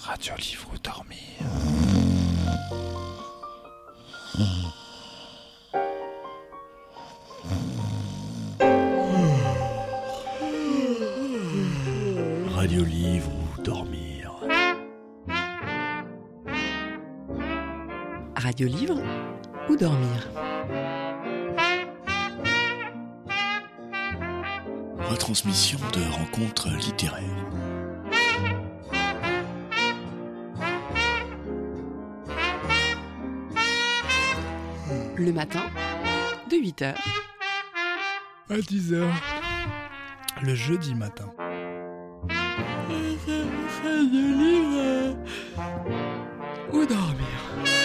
Radio Livre ou Dormir. Radio Livre ou Dormir. Radio Livre ou Dormir. Retransmission de rencontres littéraires. Le matin, de 8h à 10h, le jeudi matin. Radio Livre ou Dormir.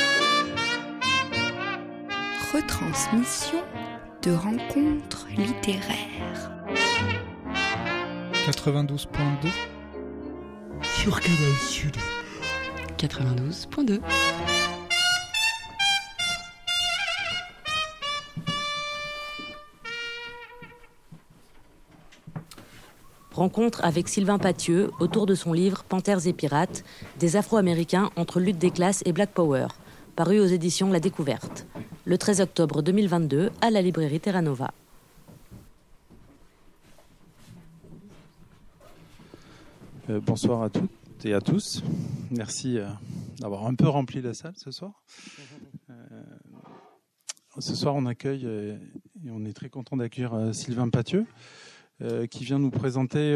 Retransmission de rencontres littéraires. 92.2 sur Canal Sud. 92.2. Rencontre avec Sylvain Pathieu autour de son livre Panthères et pirates, des Afro-Américains entre lutte des classes et Black Power, paru aux éditions La Découverte, le 13 octobre 2022 à la librairie Terra Nova. Bonsoir à toutes et à tous. Merci d'avoir un peu rempli la salle ce soir. Ce soir, on accueille et on est très content d'accueillir Sylvain Pathieu, qui vient nous présenter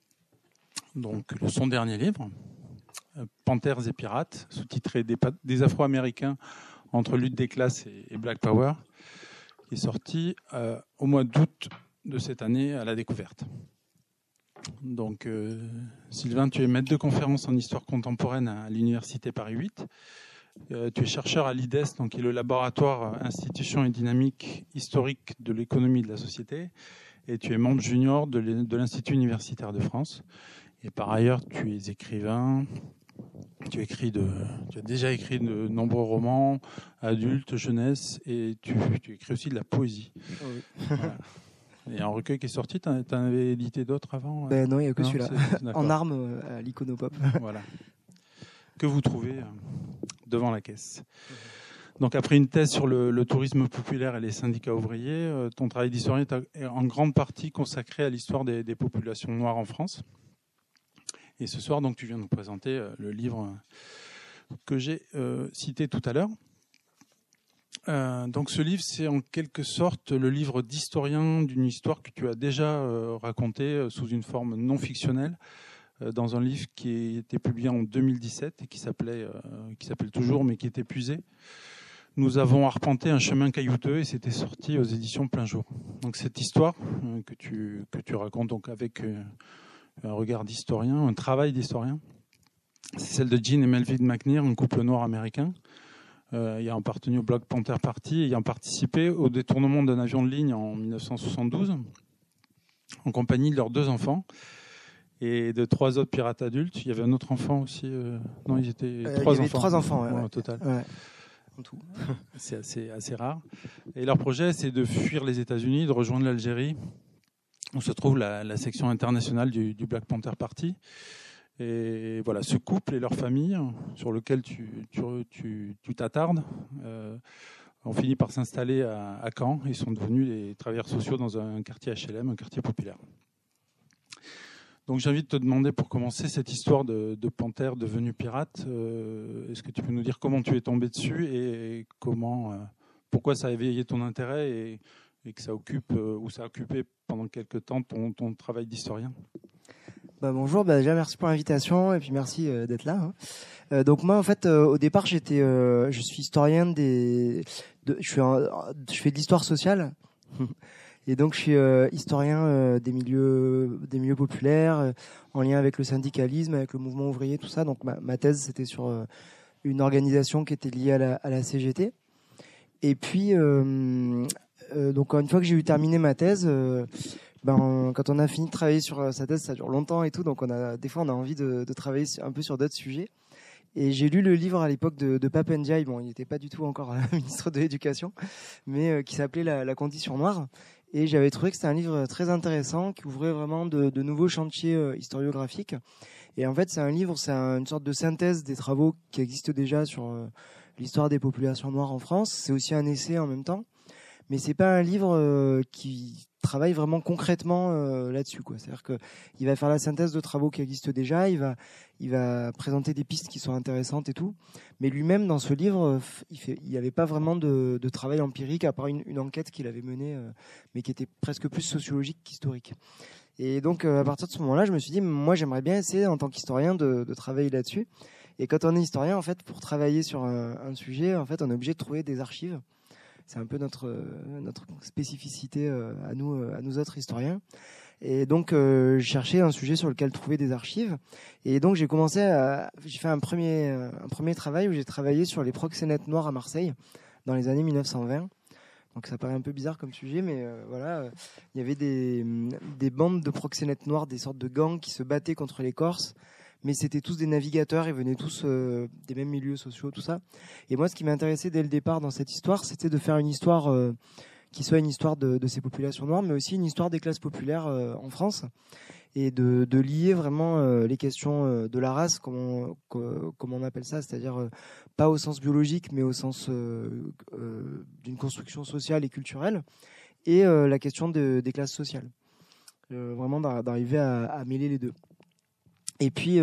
donc son dernier livre, Panthères et pirates, sous-titré des Afro-Américains entre lutte des classes et Black Power, qui est sorti au mois d'août de cette année à La Découverte. Donc, Sylvain, tu es maître de conférence en histoire contemporaine à l'Université Paris 8. Tu es chercheur à l'IDES, donc qui est le laboratoire Institutions et dynamiques historiques de l'économie et de la société. Et tu es membre junior de l'Institut universitaire de France. Et par ailleurs, tu es écrivain. Tu as déjà écrit de nombreux romans, adultes, jeunesse, et tu écris aussi de la poésie. Oh oui. Voilà. Il y a un recueil qui est sorti. Tu en avais édité d'autres avant? Non, il n'y a que non, celui-là. En armes à l'Iconopop. Voilà. Que vous trouvez devant la caisse. Donc, après une thèse sur le tourisme populaire et les syndicats ouvriers, ton travail d'historien est en grande partie consacré à l'histoire des populations noires en France. Et ce soir, donc, tu viens nous présenter le livre que j'ai cité tout à l'heure. Donc, ce livre, c'est en quelque sorte le livre d'historien d'une histoire que tu as déjà racontée sous une forme non fictionnelle, dans un livre qui a été publié en 2017 et qui s'appelle toujours, mais qui est épuisé. Nous avons arpenté un chemin caillouteux et c'était sorti aux éditions Plein Jour. Donc cette histoire que tu racontes donc avec un regard d'historien, un travail d'historien, c'est celle de Jean et Melvin McNear, un couple noir américain, ayant appartenu au Black Panther Party, ayant participé au détournement d'un avion de ligne en 1972, en compagnie de leurs 2 enfants et de 3 autres pirates adultes. Il y avait un autre enfant aussi. Non, ils étaient 3 enfants. Il y avait 3 enfants, ouais. Au total. Ouais. Tout. C'est assez rare. Et leur projet, c'est de fuir les États-Unis, de rejoindre l'Algérie, où se trouve la section internationale du Black Panther Party. Et voilà, ce couple et leur famille, sur lequel tu t'attardes, ont fini par s'installer à Caen. Ils sont devenus des travailleurs sociaux dans un quartier HLM, un quartier populaire. Donc j'ai envie de te demander pour commencer cette histoire de panthère devenue pirate. Est-ce que tu peux nous dire comment tu es tombé dessus et pourquoi ça a éveillé ton intérêt et que ça occupe ou ça a occupé pendant quelques temps ton travail d'historien? Bonjour, déjà merci pour l'invitation et puis merci d'être là. Donc moi en fait au départ je suis historien je fais de l'histoire sociale. Et donc, je suis historien des milieux populaires, en lien avec le syndicalisme, avec le mouvement ouvrier, tout ça. Donc, ma thèse, c'était sur une organisation qui était liée à la CGT. Et puis, donc, une fois que j'ai eu terminé ma thèse, quand on a fini de travailler sur sa thèse, ça dure longtemps et tout. Donc, des fois, on a envie de travailler un peu sur d'autres sujets. Et j'ai lu le livre à l'époque de Pape Ndiaye. Bon, il n'était pas du tout encore ministre de l'Éducation, mais qui s'appelait La condition noire. Et j'avais trouvé que c'était un livre très intéressant qui ouvrait vraiment de nouveaux chantiers historiographiques. Et en fait, c'est un livre, c'est une sorte de synthèse des travaux qui existent déjà sur l'histoire des populations noires en France. C'est aussi un essai en même temps. Mais c'est pas un livre qui travaille vraiment concrètement là-dessus, quoi. C'est-à-dire que il va faire la synthèse de travaux qui existent déjà, il va présenter des pistes qui sont intéressantes et tout. Mais lui-même, dans ce livre, il n'y avait pas vraiment de travail empirique à part une enquête qu'il avait menée, mais qui était presque plus sociologique qu'historique. Et donc, à partir de ce moment-là, je me suis dit, moi, j'aimerais bien essayer, en tant qu'historien, de travailler là-dessus. Et quand on est historien, en fait, pour travailler sur un sujet, en fait, on est obligé de trouver des archives. C'est un peu notre spécificité à nous autres historiens. Et donc, je cherchais un sujet sur lequel trouver des archives. Et donc, j'ai fait un premier travail où j'ai travaillé sur les proxénètes noirs à Marseille dans les années 1920. Donc, ça paraît un peu bizarre comme sujet, mais voilà, il y avait des bandes de proxénètes noirs, des sortes de gangs qui se battaient contre les Corses. Mais c'était tous des navigateurs, ils venaient tous des mêmes milieux sociaux, tout ça. Et moi, ce qui m'intéressait dès le départ dans cette histoire, c'était de faire une histoire qui soit une histoire de ces populations noires, mais aussi une histoire des classes populaires en France, et de lier vraiment les questions de la race, comme on appelle ça, c'est-à-dire pas au sens biologique, mais au sens d'une construction sociale et culturelle, et la question des classes sociales. Vraiment d'arriver à mêler les deux. Et puis,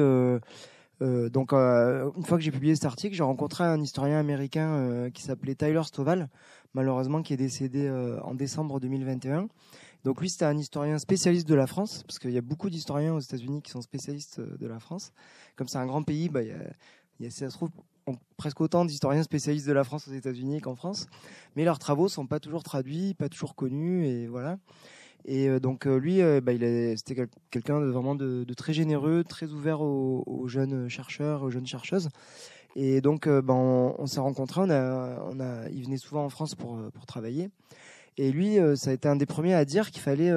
donc, une fois que j'ai publié cet article, j'ai rencontré un historien américain qui s'appelait Tyler Stovall, malheureusement qui est décédé en décembre 2021. Donc lui, c'était un historien spécialiste de la France, parce qu'il y a beaucoup d'historiens aux États-Unis qui sont spécialistes de la France. Comme c'est un grand pays, il y a, ça se trouve, presque autant d'historiens spécialistes de la France aux États-Unis qu'en France. Mais leurs travaux sont pas toujours traduits, pas toujours connus, et voilà. Et donc lui, c'était quelqu'un de très généreux, très ouvert aux jeunes chercheurs, aux jeunes chercheuses. Et donc on s'est rencontrés, il venait souvent en France pour travailler. Et lui, ça a été un des premiers à dire qu'il fallait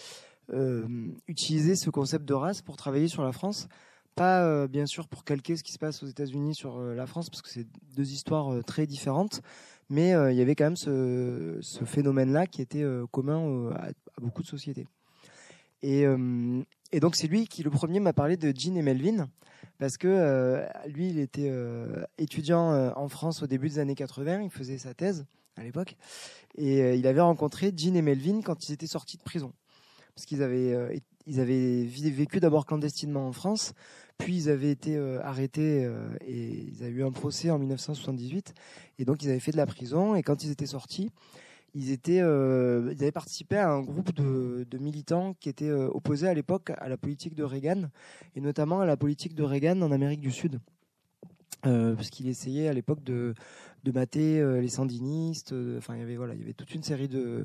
utiliser ce concept de race pour travailler sur la France. Pas bien sûr pour calquer ce qui se passe aux États-Unis sur la France, parce que c'est deux histoires très différentes. Mais il y avait quand même ce phénomène-là qui était commun à beaucoup de sociétés. Et donc c'est lui qui le premier m'a parlé de Jean et Melvin, parce que lui il était étudiant en France au début des années 80, il faisait sa thèse à l'époque, et il avait rencontré Jean et Melvin quand ils étaient sortis de prison, parce qu'ils avaient vécu d'abord clandestinement en France, puis ils avaient été arrêtés et ils avaient eu un procès en 1978, et donc ils avaient fait de la prison, et quand ils étaient sortis, ils avaient participé à un groupe de militants qui étaient opposés à l'époque à la politique de Reagan, et notamment à la politique de Reagan en Amérique du Sud, parce qu'il essayait à l'époque de mater les sandinistes. Enfin, il y avait toute une série de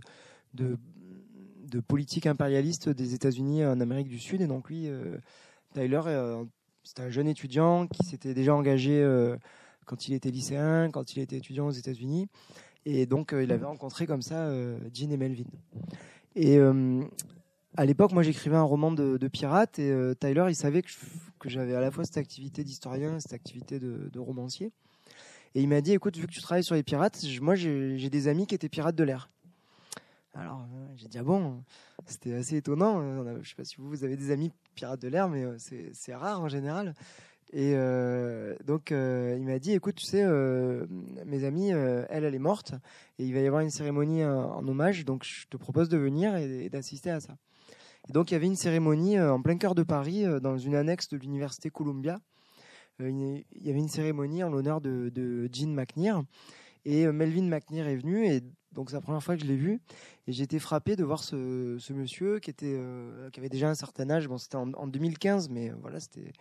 politiques impérialistes des États-Unis en Amérique du Sud, et donc lui, Tyler, c'était un jeune étudiant qui s'était déjà engagé quand il était lycéen, quand il était étudiant aux États-Unis. Et donc, il avait rencontré comme ça Jean et Melvin. Et à l'époque, moi, j'écrivais un roman de pirates, et Tyler, il savait que j'avais à la fois cette activité d'historien et cette activité de romancier. Et il m'a dit, écoute, vu que tu travailles sur les pirates, moi, j'ai des amis qui étaient pirates de l'air. Alors, j'ai dit, ah bon, c'était assez étonnant. Je ne sais pas si vous avez des amis pirates de l'air, mais c'est rare en général. Et donc, il m'a dit, écoute, tu sais, mes amis, elle est morte, et il va y avoir une cérémonie en hommage, donc je te propose de venir et d'assister à ça. Et donc, il y avait une cérémonie en plein cœur de Paris, dans une annexe de l'université Columbia. Il y avait une cérémonie en l'honneur de Jean McNair, et Melvin McNair est venu, et donc c'est la première fois que je l'ai vu, et j'ai été frappé de voir ce monsieur qui avait déjà un certain âge. Bon, c'était en 2015, mais voilà, c'était...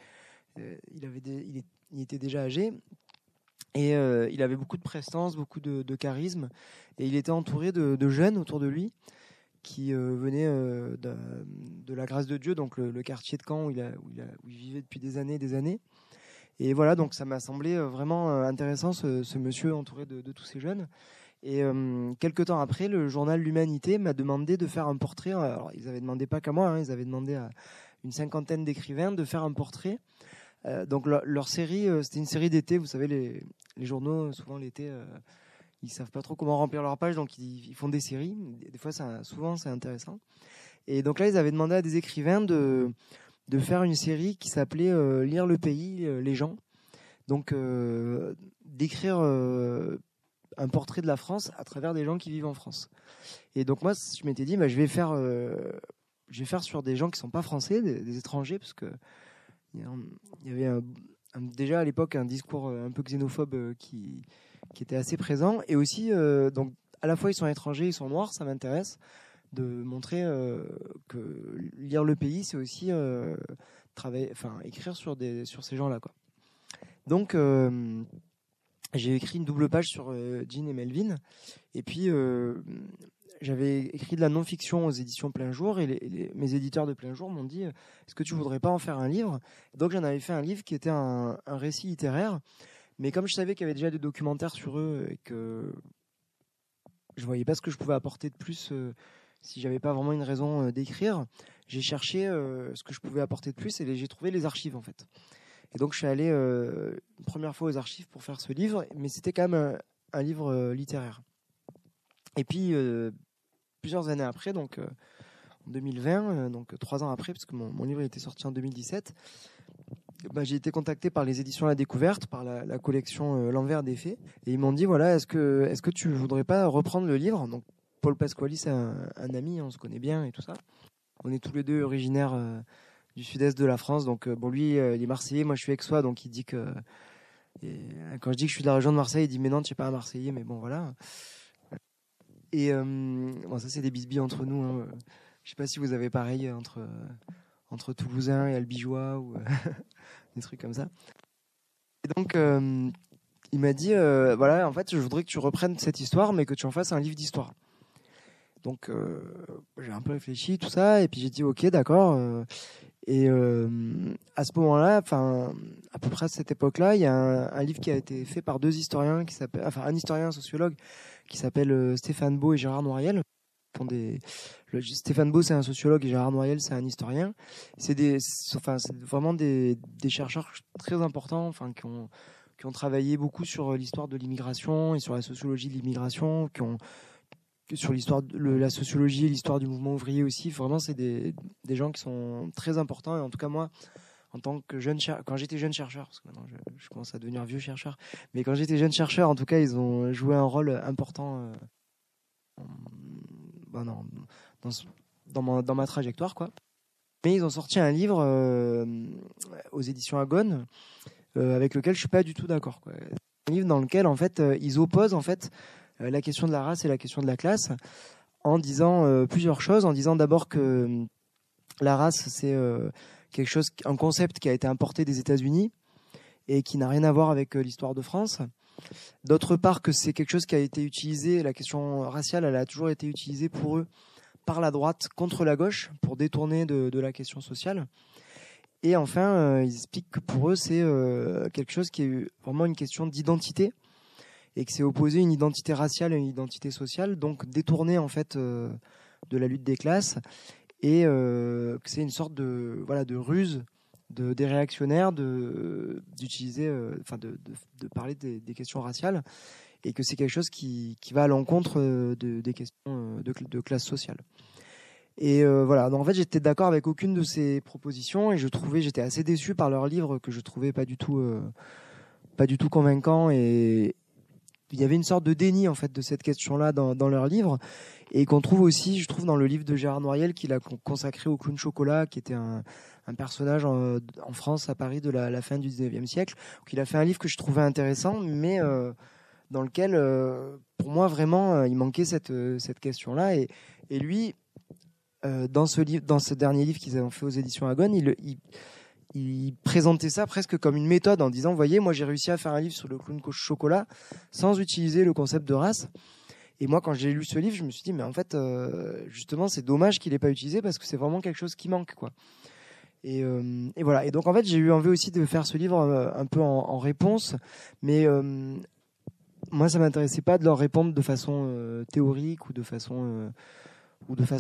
il était déjà âgé, et il avait beaucoup de prestance, beaucoup de charisme, et il était entouré de jeunes autour de lui qui venaient de la grâce de Dieu, donc le quartier de Caen où il vivait depuis des années. Et voilà, donc ça m'a semblé vraiment intéressant, ce monsieur entouré de tous ces jeunes. Et quelques temps après, le journal L'Humanité m'a demandé de faire un portrait. Alors, ils avaient demandé pas qu'à moi, ils avaient demandé à une cinquantaine d'écrivains de faire un portrait. Donc leur série, c'était une série d'été. Vous savez, les journaux, souvent l'été, ils savent pas trop comment remplir leur page, donc ils font des séries. Des fois, souvent, c'est intéressant. Et donc là, ils avaient demandé à des écrivains de faire une série qui s'appelait Lire le pays, les gens. Donc, d'écrire un portrait de la France à travers des gens qui vivent en France. Et donc moi, je m'étais dit, je vais faire sur des gens qui sont pas français, des étrangers, parce que il y avait déjà à l'époque un discours un peu xénophobe qui était assez présent. Et aussi, donc à la fois ils sont étrangers, ils sont noirs, ça m'intéresse de montrer que lire le pays, c'est aussi écrire sur ces gens-là, quoi. Donc j'ai écrit une double page sur Jean et Melvin, et puis j'avais écrit de la non-fiction aux éditions Plein Jour, et mes éditeurs de Plein Jour m'ont dit est-ce que tu voudrais pas en faire un livre? Donc j'en avais fait un livre qui était un récit littéraire, mais comme je savais qu'il y avait déjà des documentaires sur eux et que je voyais pas ce que je pouvais apporter de plus si j'avais pas vraiment une raison d'écrire, j'ai cherché ce que je pouvais apporter de plus, et j'ai trouvé les archives en fait. Et donc je suis allé une première fois aux archives pour faire ce livre, mais c'était quand même un livre littéraire. Et puis plusieurs années après, donc en 2020, donc 3 ans après, parce que mon livre était sorti en 2017, j'ai été contacté par les éditions La Découverte, par la collection L'Envers des Faits, et ils m'ont dit voilà, est-ce que tu voudrais pas reprendre le livre? Donc Paul Pasquali, c'est un ami, on se connaît bien et tout ça. On est tous les deux originaires du sud-est de la France, donc lui il est marseillais, moi je suis aixois, donc il dit que quand je dis que je suis de la région de Marseille, il dit mais non, tu n'es pas un marseillais, mais bon voilà. Et ça c'est des bisbilles entre nous, hein. Je sais pas si vous avez pareil entre Toulousains et Albigeois ou des trucs comme ça. Et donc il m'a dit voilà, en fait je voudrais que tu reprennes cette histoire, mais que tu en fasses un livre d'histoire. Donc j'ai un peu réfléchi tout ça, et puis j'ai dit ok, d'accord. Et à ce moment-là, à peu près à cette époque-là, il y a un livre qui a été fait par 2 historiens un historien, un sociologue qui s'appelle Stéphane Beau et Gérard Noiriel. Stéphane Beau, c'est un sociologue, et Gérard Noiriel, c'est un historien. C'est vraiment des chercheurs très importants, qui ont travaillé beaucoup sur l'histoire de l'immigration et sur la sociologie de l'immigration, sur l'histoire de la sociologie et l'histoire du mouvement ouvrier aussi. Vraiment, c'est des gens qui sont très importants. Et en tout cas, moi, en tant que quand j'étais jeune chercheur, parce que maintenant je commence à devenir vieux chercheur, mais quand j'étais jeune chercheur, en tout cas, ils ont joué un rôle important dans ma trajectoire, quoi. Mais ils ont sorti un livre aux éditions Agone avec lequel je suis pas du tout d'accord, quoi. Un livre dans lequel, en fait, ils opposent, en fait, la question de la race et la question de la classe, en disant plusieurs choses. En disant d'abord que la race, c'est un concept qui a été importé des États-Unis et qui n'a rien à voir avec l'histoire de France. D'autre part, que c'est quelque chose qui a été utilisé, la question raciale, elle a toujours été utilisée pour eux par la droite contre la gauche, pour détourner de la question sociale. Et enfin, ils expliquent que pour eux, c'est quelque chose qui est vraiment une question d'identité, et que c'est opposer une identité raciale à une identité sociale, donc détourner en fait de la lutte des classes, et que c'est une sorte de ruse des réactionnaires d'utiliser, de parler des questions raciales, et que c'est quelque chose qui va à l'encontre des questions de classe sociale. Et voilà, donc en fait j'étais d'accord avec aucune de ces propositions, et j'étais assez déçu par leur livre, que je trouvais pas du tout convaincant, et il y avait une sorte de déni en fait de cette question-là dans leur livre, et qu'on trouve aussi, je trouve, dans le livre de Gérard Noiriel qu'il a consacré au clown Chocolat, qui était un personnage en France, à Paris, de la fin du 19e siècle. Donc, il a fait un livre que je trouvais intéressant, mais dans lequel, pour moi, vraiment, il manquait cette question-là. Et lui, dans ce dernier livre qu'ils ont fait aux éditions Agone, il présentait ça presque comme une méthode, en disant, voyez, moi j'ai réussi à faire un livre sur le clown Chocolat sans utiliser le concept de race. Et moi, quand j'ai lu ce livre, je me suis dit, mais en fait, justement, c'est dommage qu'il n'ait pas utilisé, parce que c'est vraiment quelque chose qui manque, quoi. Et voilà. Et donc, en fait, j'ai eu envie aussi de faire ce livre un peu en réponse, mais moi, ça m'intéressait pas de leur répondre de façon théorique ou de façon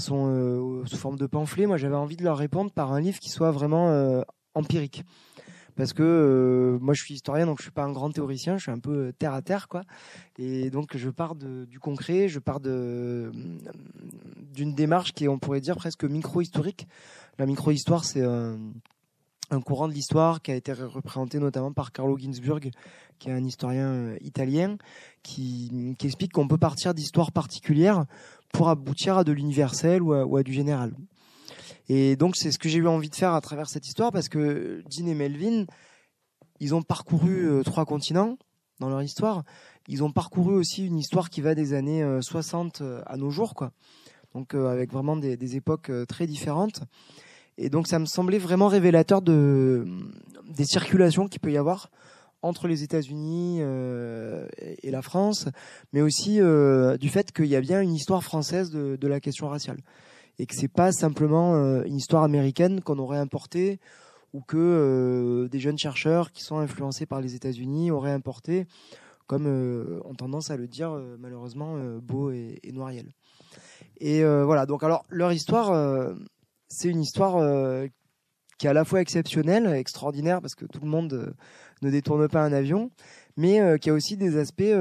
sous forme de pamphlet. Moi, j'avais envie de leur répondre par un livre qui soit vraiment empirique. parce que moi je suis historien, donc je suis pas un grand théoricien, je suis un peu terre à terre, quoi. Et donc je pars du concret, je pars d'une démarche qui est, on pourrait dire, presque micro-historique. La micro-histoire, c'est un courant de l'histoire qui a été représenté notamment par Carlo Ginzburg, qui est un historien italien, qui explique qu'on peut partir d'histoires particulières pour aboutir à de l'universel ou à du général. Et donc c'est ce que j'ai eu envie de faire à travers cette histoire, parce que Jean et Melvin, ils ont parcouru 3 continents dans leur histoire. Ils ont parcouru aussi une histoire qui va des années 60 à nos jours, quoi. Donc avec vraiment des époques très différentes. Et donc ça me semblait vraiment révélateur des circulations qu'il peut y avoir entre les États-Unis et la France, mais aussi du fait qu'il y a bien une histoire française de la question raciale. Et que c'est pas simplement une histoire américaine qu'on aurait importée, ou que des jeunes chercheurs qui sont influencés par les États-Unis auraient importé, comme ont tendance à le dire malheureusement Beau et Noiriel. Et voilà, donc alors leur histoire, c'est une histoire qui est à la fois exceptionnelle, extraordinaire, parce que tout le monde ne détourne pas un avion, mais qui a aussi des aspects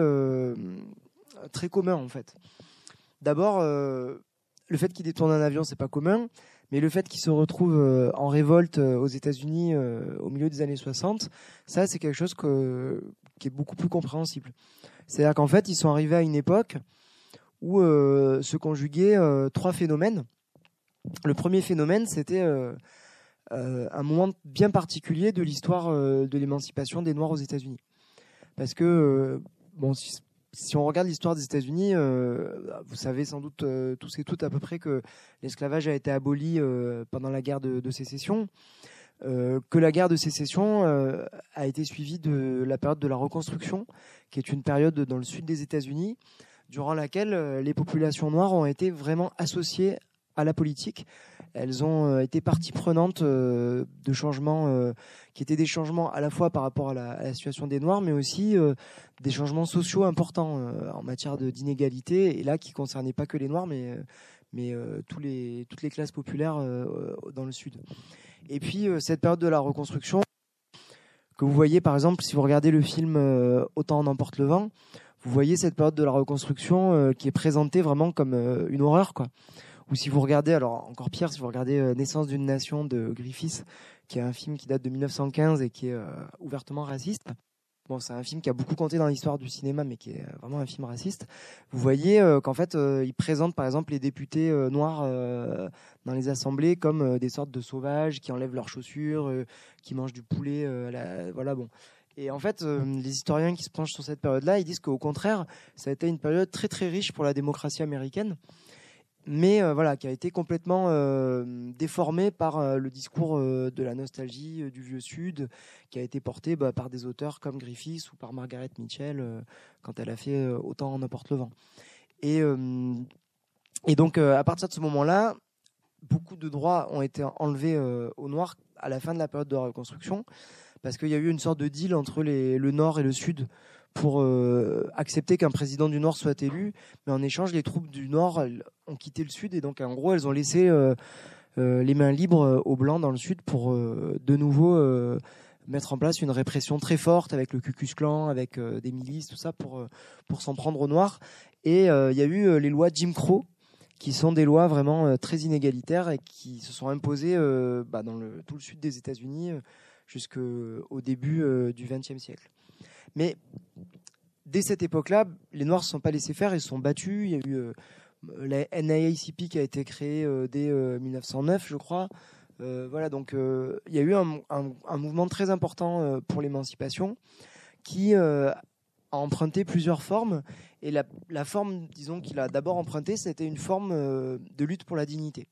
très communs en fait. D'abord, le fait qu'il détourne un avion, c'est pas commun, mais le fait qu'il se retrouve en révolte aux États-Unis au milieu des années 60, ça c'est quelque chose qui est beaucoup plus compréhensible. C'est-à-dire qu'en fait, ils sont arrivés à une époque où se conjuguaient 3 phénomènes. Le premier phénomène, c'était un moment bien particulier de l'histoire de l'émancipation des Noirs aux États-Unis. Parce que, si on regarde l'histoire des États-Unis, vous savez sans doute tous et toutes à peu près que l'esclavage a été aboli pendant la guerre de sécession, que la guerre de sécession a été suivie de la période de la Reconstruction, qui est une période dans le sud des États-Unis, durant laquelle les populations noires ont été vraiment associées à la politique. Elles ont été partie prenante de changements qui étaient des changements à la fois par rapport à la situation des Noirs, mais aussi des changements sociaux importants en matière d'inégalité, et là qui ne concernaient pas que les Noirs, mais toutes les classes populaires dans le Sud. Et puis cette période de la Reconstruction, que vous voyez par exemple, si vous regardez le film Autant en emporte le vent, vous voyez cette période de la Reconstruction qui est présentée vraiment comme une horreur, quoi. Ou si vous regardez, alors encore pire, si vous regardez Naissance d'une nation de Griffith, qui est un film qui date de 1915 et qui est ouvertement raciste. Bon, c'est un film qui a beaucoup compté dans l'histoire du cinéma, mais qui est vraiment un film raciste. Vous voyez qu'en fait, il présente par exemple les députés noirs dans les assemblées comme des sortes de sauvages qui enlèvent leurs chaussures, qui mangent du poulet. Voilà, bon. Et en fait, les historiens qui se penchent sur cette période-là, ils disent qu'au contraire, ça a été une période très très riche pour la démocratie américaine, mais qui a été complètement déformée par le discours de la nostalgie du vieux Sud, qui a été porté par des auteurs comme Griffith ou par Margaret Mitchell quand elle a fait Autant en emporte le vent. Et donc à partir de ce moment-là, beaucoup de droits ont été enlevés aux Noirs à la fin de la période de la Reconstruction, parce qu'il y a eu une sorte de deal entre le Nord et le Sud pour accepter qu'un président du Nord soit élu, mais en échange, les troupes du Nord ont quitté le Sud, et donc en gros, elles ont laissé les mains libres aux Blancs dans le Sud pour de nouveau mettre en place une répression très forte avec le Ku Klux Klan, avec des milices, tout ça, pour s'en prendre aux Noirs. Et il y a eu les lois Jim Crow, qui sont des lois vraiment très inégalitaires et qui se sont imposées dans tout le sud des États-Unis jusqu'au début du XXe siècle. Mais dès cette époque-là, les Noirs ne se sont pas laissés faire, ils se sont battus. Il y a eu la NAACP qui a été créée dès 1909, je crois. Donc il y a eu un mouvement très important pour l'émancipation qui a emprunté plusieurs formes. Et la forme, disons, qu'il a d'abord empruntée, c'était une forme de lutte pour la dignité,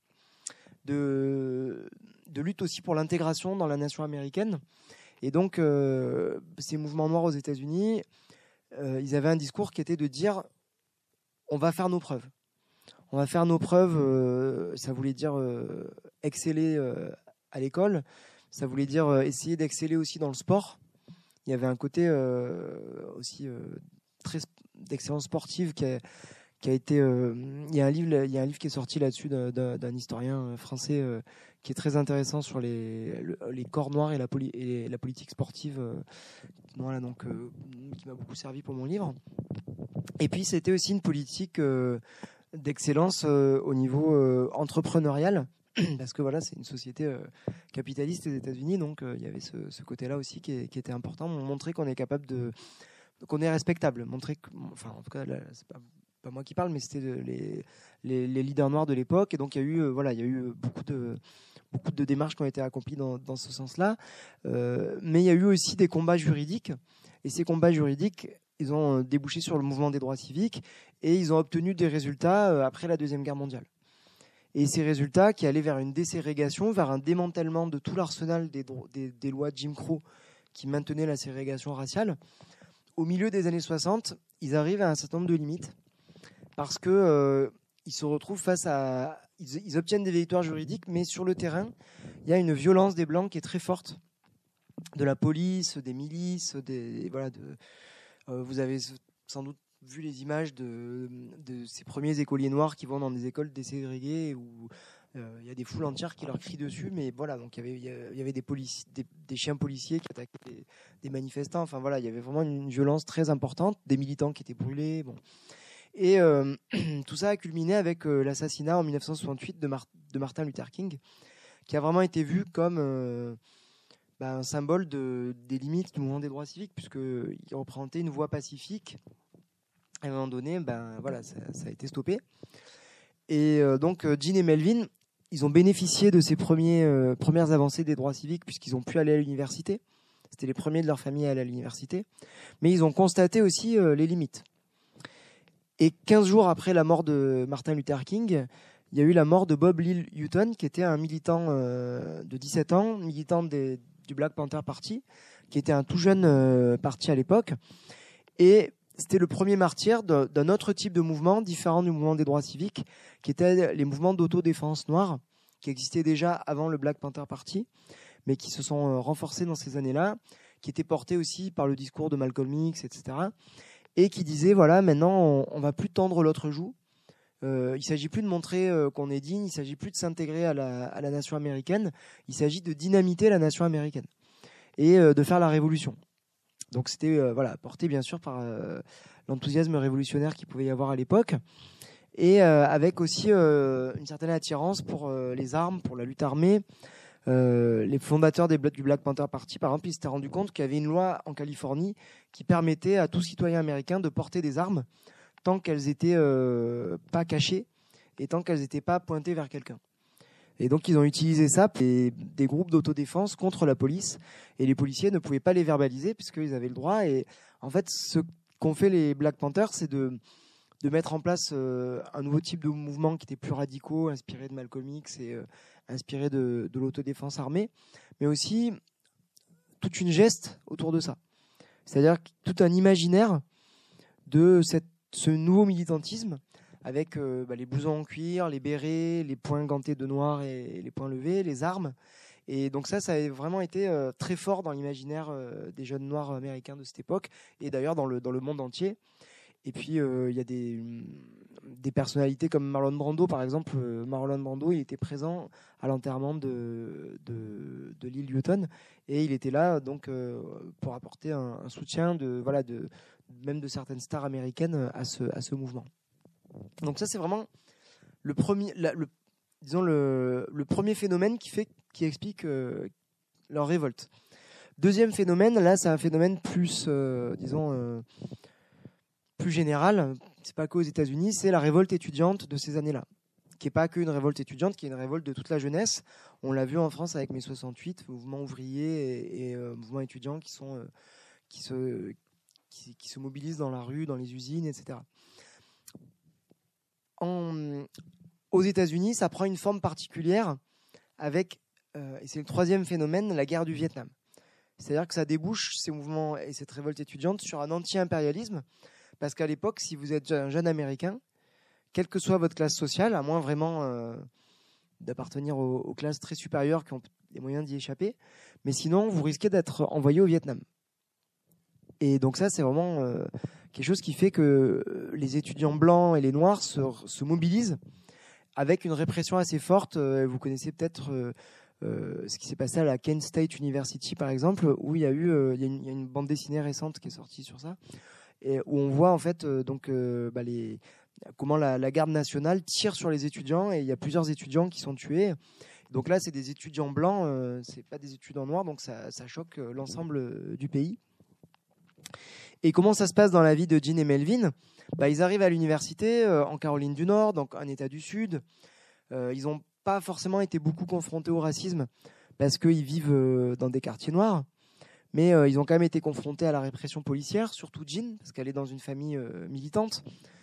de lutte aussi pour l'intégration dans la nation américaine. Et donc, ces mouvements noirs aux États-Unis, ils avaient un discours qui était de dire on va faire nos preuves. On va faire nos preuves, ça voulait dire exceller à l'école, ça voulait dire essayer d'exceller aussi dans le sport. Il y avait un côté aussi très d'excellence sportive qui qui a été, il y a un livre qui est sorti là-dessus d'un historien français qui est très intéressant sur les corps noirs et la politique sportive, voilà, donc qui m'a beaucoup servi pour mon livre. Et puis c'était aussi une politique d'excellence au niveau entrepreneurial, parce que voilà, c'est une société capitaliste des États-Unis, donc il y avait ce côté-là aussi qui était important, montrer qu'on est capable qu'on est respectable, montrer que, enfin en tout cas là, c'est pas moi qui parle, mais c'était les leaders noirs de l'époque, et donc il y a eu beaucoup de démarches qui ont été accomplies dans ce sens-là, mais il y a eu aussi des combats juridiques, et ces combats juridiques, ils ont débouché sur le mouvement des droits civiques, et ils ont obtenu des résultats après la Deuxième Guerre mondiale. Et ces résultats qui allaient vers une déségrégation, vers un démantèlement de tout l'arsenal des lois de Jim Crow qui maintenaient la ségrégation raciale, au milieu des années 60, ils arrivent à un certain nombre de limites, parce que ils se retrouvent face à... Ils obtiennent des victoires juridiques, mais sur le terrain, il y a une violence des Blancs qui est très forte, de la police, des milices, vous avez sans doute vu les images de ces premiers écoliers noirs qui vont dans des écoles déségrégées où il y a des foules entières qui leur crient dessus, mais voilà, donc il y avait des chiens policiers qui attaquaient des manifestants, enfin voilà, il y avait vraiment une violence très importante, des militants qui étaient brûlés, bon. Et tout ça a culminé avec l'assassinat en 1968 de Martin Luther King, qui a vraiment été vu comme un symbole des limites du mouvement des droits civiques, puisqu'il représentait une voie pacifique. À un moment donné, voilà, ça a été stoppé. Et donc, Jean et Melvin, ils ont bénéficié de ces premières avancées des droits civiques, puisqu'ils ont pu aller à l'université. C'était les premiers de leur famille à aller à l'université. Mais ils ont constaté aussi les limites. Et 15 jours après la mort de Martin Luther King, il y a eu la mort de Bob Lil Houghton, qui était un militant de 17 ans, militant du Black Panther Party, qui était un tout jeune parti à l'époque. Et c'était le premier martyr d'un autre type de mouvement, différent du mouvement des droits civiques, qui était les mouvements d'autodéfense noirs, qui existaient déjà avant le Black Panther Party, mais qui se sont renforcés dans ces années-là, qui étaient portés aussi par le discours de Malcolm X, etc., et qui disaient, voilà, maintenant, on va plus tendre l'autre joue. Il s'agit plus de montrer qu'on est digne, il s'agit plus de s'intégrer à la nation américaine, il s'agit de dynamiter la nation américaine et de faire la révolution. Donc c'était porté bien sûr par l'enthousiasme révolutionnaire qu'il pouvait y avoir à l'époque, et avec aussi une certaine attirance pour les armes, pour la lutte armée. Les fondateurs du Black Panther Party, par exemple, ils s'étaient rendus compte qu'il y avait une loi en Californie qui permettait à tout citoyen américain de porter des armes tant qu'elles n'étaient pas cachées et tant qu'elles n'étaient pas pointées vers quelqu'un. Et donc, ils ont utilisé ça pour des groupes d'autodéfense contre la police. Et les policiers ne pouvaient pas les verbaliser puisqu'ils avaient le droit. Et en fait, ce qu'ont fait les Black Panthers, c'est de mettre en place un nouveau type de mouvement qui était plus radicaux, inspiré de Malcolm X et inspiré de l'autodéfense armée, mais aussi toute une geste autour de ça. C'est-à-dire tout un imaginaire de ce nouveau militantisme avec les blousons en cuir, les bérets, les poings gantés de noir et les poings levés, les armes. Et donc ça a vraiment été très fort dans l'imaginaire des jeunes noirs américains de cette époque, et d'ailleurs dans le monde entier. Et puis il y a des personnalités comme Marlon Brando, par exemple. Marlon Brando, il était présent à l'enterrement de Lil Houghton, et il était là donc pour apporter un soutien même de certaines stars américaines à ce mouvement. Donc ça, c'est vraiment le premier phénomène qui explique leur révolte. Deuxième phénomène, là, c'est un phénomène plus plus général. C'est pas qu'aux États-Unis, c'est la révolte étudiante de ces années-là, qui n'est pas qu'une révolte étudiante, qui est une révolte de toute la jeunesse. On l'a vu en France avec mai 68, mouvement ouvrier et mouvement étudiant qui se mobilisent dans la rue, dans les usines, etc. Aux États-Unis, ça prend une forme particulière avec, et c'est le troisième phénomène, la guerre du Vietnam. C'est-à-dire que ça débouche, ces mouvements et cette révolte étudiante, sur un anti-impérialisme, parce qu'à l'époque, si vous êtes un jeune Américain, quelle que soit votre classe sociale, à moins vraiment d'appartenir aux classes très supérieures qui ont les moyens d'y échapper, mais sinon, vous risquez d'être envoyé au Vietnam. Et donc ça, c'est vraiment quelque chose qui fait que les étudiants blancs et les noirs se mobilisent avec une répression assez forte. Vous connaissez peut-être ce qui s'est passé à la Kent State University, par exemple, où il y a une bande dessinée récente qui est sortie sur ça, et où on voit en fait comment la garde nationale tire sur les étudiants, et il y a plusieurs étudiants qui sont tués. Donc là, c'est des étudiants blancs, c'est pas des étudiants noirs, donc ça choque l'ensemble du pays. Et comment ça se passe dans la vie de Jean et Melvin ? Ils arrivent à l'université en Caroline du Nord, donc un État du Sud. Ils n'ont pas forcément été beaucoup confrontés au racisme parce qu'ils vivent dans des quartiers noirs, mais ils ont quand même été confrontés à la répression policière, surtout Jean, parce qu'elle est dans une famille militante.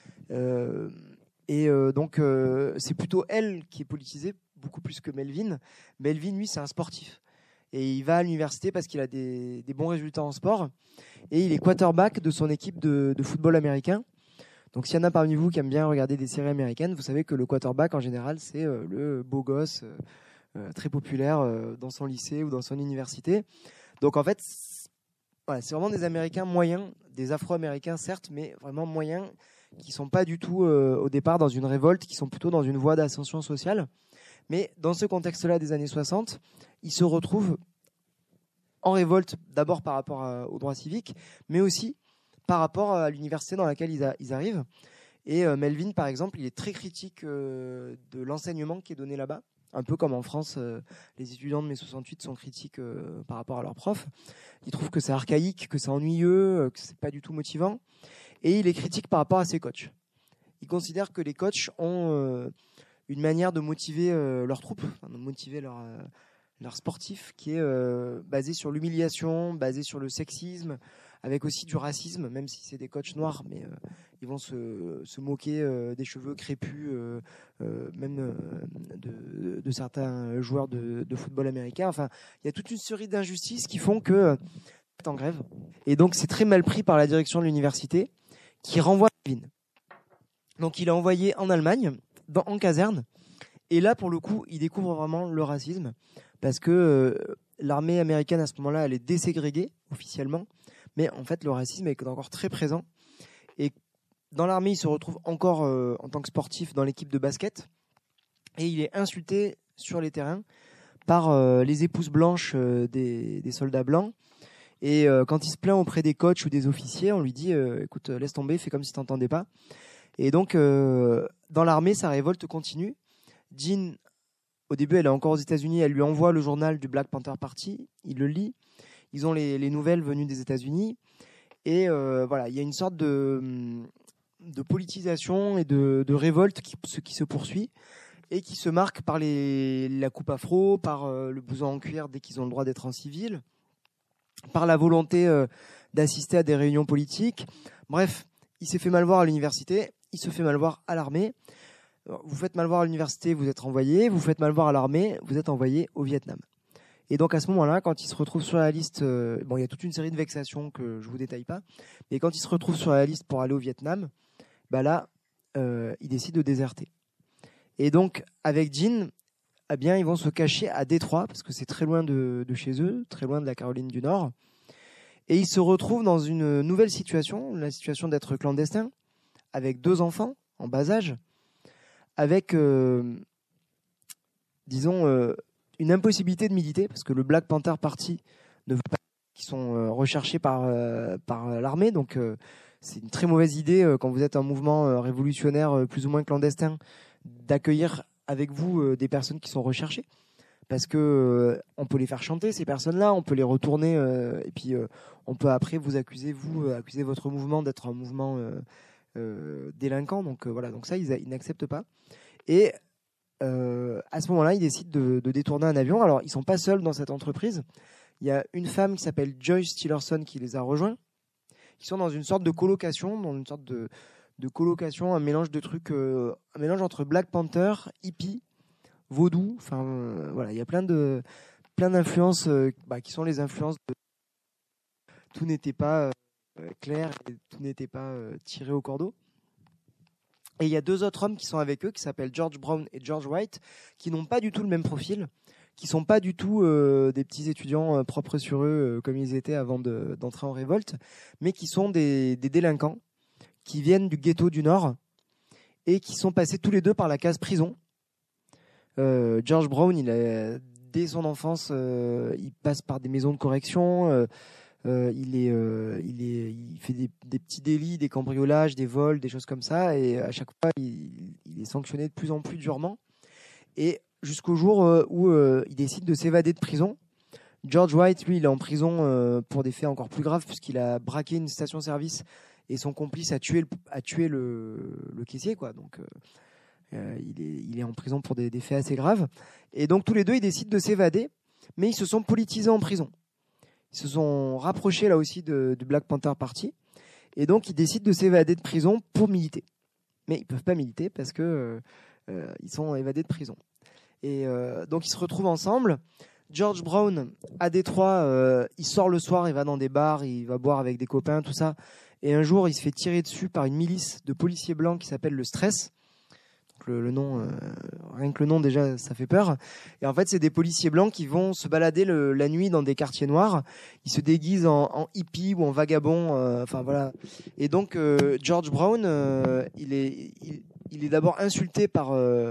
Donc c'est plutôt elle qui est politisée, beaucoup plus que Melvin. Melvin, lui, c'est un sportif. Et il va à l'université parce qu'il a des bons résultats en sport. Et il est quarterback de son équipe de football américain. Donc s'il y en a parmi vous qui aiment bien regarder des séries américaines, vous savez que le quarterback, en général, c'est le beau gosse très populaire dans son lycée ou dans son université. Donc en fait, c'est vraiment des Américains moyens, des Afro-Américains certes, mais vraiment moyens, qui ne sont pas du tout au départ dans une révolte, qui sont plutôt dans une voie d'ascension sociale. Mais dans ce contexte-là des années 60, ils se retrouvent en révolte, d'abord par rapport aux droits civiques, mais aussi par rapport à l'université dans laquelle ils arrivent. Et Melvin, par exemple, il est très critique de l'enseignement qui est donné là-bas, un peu comme en France, les étudiants de mai 68 sont critiques par rapport à leurs profs. Ils trouvent que c'est archaïque, que c'est ennuyeux, que c'est pas du tout motivant. Et il est critique par rapport à ses coachs. Il considère que les coachs ont une manière de motiver leurs troupes, de motiver leurs sportifs, qui est basée sur l'humiliation, basée sur le sexisme, avec aussi du racisme, même si c'est des coachs noirs, mais ils vont se moquer des cheveux crépus, même de certains joueurs de football américain. Enfin, il y a toute une série d'injustices qui font que c'est en grève. Et donc, c'est très mal pris par la direction de l'université, qui renvoie Melvin. Donc, il est envoyé en Allemagne, en caserne. Et là, pour le coup, il découvre vraiment le racisme, parce que l'armée américaine, à ce moment-là, elle est déségrégée, officiellement. Mais en fait, le racisme est encore très présent. Et dans l'armée, il se retrouve encore en tant que sportif dans l'équipe de basket. Et il est insulté sur les terrains par les épouses blanches des soldats blancs. Et quand il se plaint auprès des coachs ou des officiers, on lui dit écoute, laisse tomber, fais comme si tu n'entendais pas. Et donc, dans l'armée, sa révolte continue. Jean, au début, elle est encore aux États-Unis. Elle lui envoie le journal du Black Panther Party. Il le lit. Ils ont les nouvelles venues des États-Unis. Et voilà, il y a une sorte de politisation et de révolte qui se poursuit et qui se marque par la coupe afro, par le blouson en cuir dès qu'ils ont le droit d'être en civil, par la volonté d'assister à des réunions politiques. Bref, il s'est fait mal voir à l'université, il se fait mal voir à l'armée. Vous faites mal voir à l'université, vous êtes renvoyé. Vous faites mal voir à l'armée, vous êtes envoyé au Vietnam. Et donc à ce moment-là, quand il se retrouve sur la liste, il y a toute une série de vexations que je vous détaille pas, mais quand il se retrouve sur la liste pour aller au Vietnam, il décide de déserter. Et donc avec Jean, ils vont se cacher à Détroit, parce que c'est très loin de chez eux, très loin de la Caroline du Nord. Et ils se retrouvent dans une nouvelle situation, la situation d'être clandestin, avec 2 enfants en bas âge, avec, une impossibilité de militer, parce que le Black Panther Party ne veut pas qu'ils sont recherchés par l'armée. Donc c'est une très mauvaise idée quand vous êtes un mouvement révolutionnaire plus ou moins clandestin d'accueillir avec vous des personnes qui sont recherchées, parce que on peut les faire chanter, ces personnes-là, on peut les retourner et puis on peut après vous accuser votre mouvement d'être un mouvement délinquant. Donc voilà, donc ça ils n'acceptent pas. Et à ce moment-là, ils décident de détourner un avion. Alors, ils ne sont pas seuls dans cette entreprise. Il y a une femme qui s'appelle Joyce Tillerson qui les a rejoints. Ils sont dans une sorte de colocation, un mélange de trucs, un mélange entre Black Panther, hippie, vaudou. Enfin, voilà, il y a plein d'influences qui sont les influences de... Tout n'était pas clair et tout n'était pas tiré au cordeau. Et il y a 2 autres hommes qui sont avec eux, qui s'appellent George Brown et George White, qui n'ont pas du tout le même profil, qui sont pas du tout des petits étudiants propres sur eux comme ils étaient avant d'entrer en révolte, mais qui sont des délinquants qui viennent du ghetto du Nord et qui sont passés tous les deux par la case prison. George Brown, dès son enfance, il passe par des maisons de correction. Il fait des petits délits, des cambriolages, des vols, des choses comme ça. Et à chaque fois, il est sanctionné de plus en plus durement. Et jusqu'au jour où il décide de s'évader de prison. George White, lui, il est en prison pour des faits encore plus graves puisqu'il a braqué une station-service et son complice a tué le caissier, quoi. Donc, il est en prison pour des faits assez graves. Et donc, tous les deux, ils décident de s'évader, mais ils se sont politisés en prison. Ils se sont rapprochés, là aussi, du Black Panther Party. Et donc, ils décident de s'évader de prison pour militer. Mais ils ne peuvent pas militer parce que ils sont évadés de prison. Et donc, ils se retrouvent ensemble. George Brown, à Détroit, il sort le soir, il va dans des bars, il va boire avec des copains, tout ça. Et un jour, il se fait tirer dessus par une milice de policiers blancs qui s'appelle le Stress. Donc le nom, rien que le nom déjà, ça fait peur. Et en fait, c'est des policiers blancs qui vont se balader la nuit dans des quartiers noirs. Ils se déguisent en hippie ou en vagabond. Enfin voilà. Et donc George Brown, il est d'abord insulté par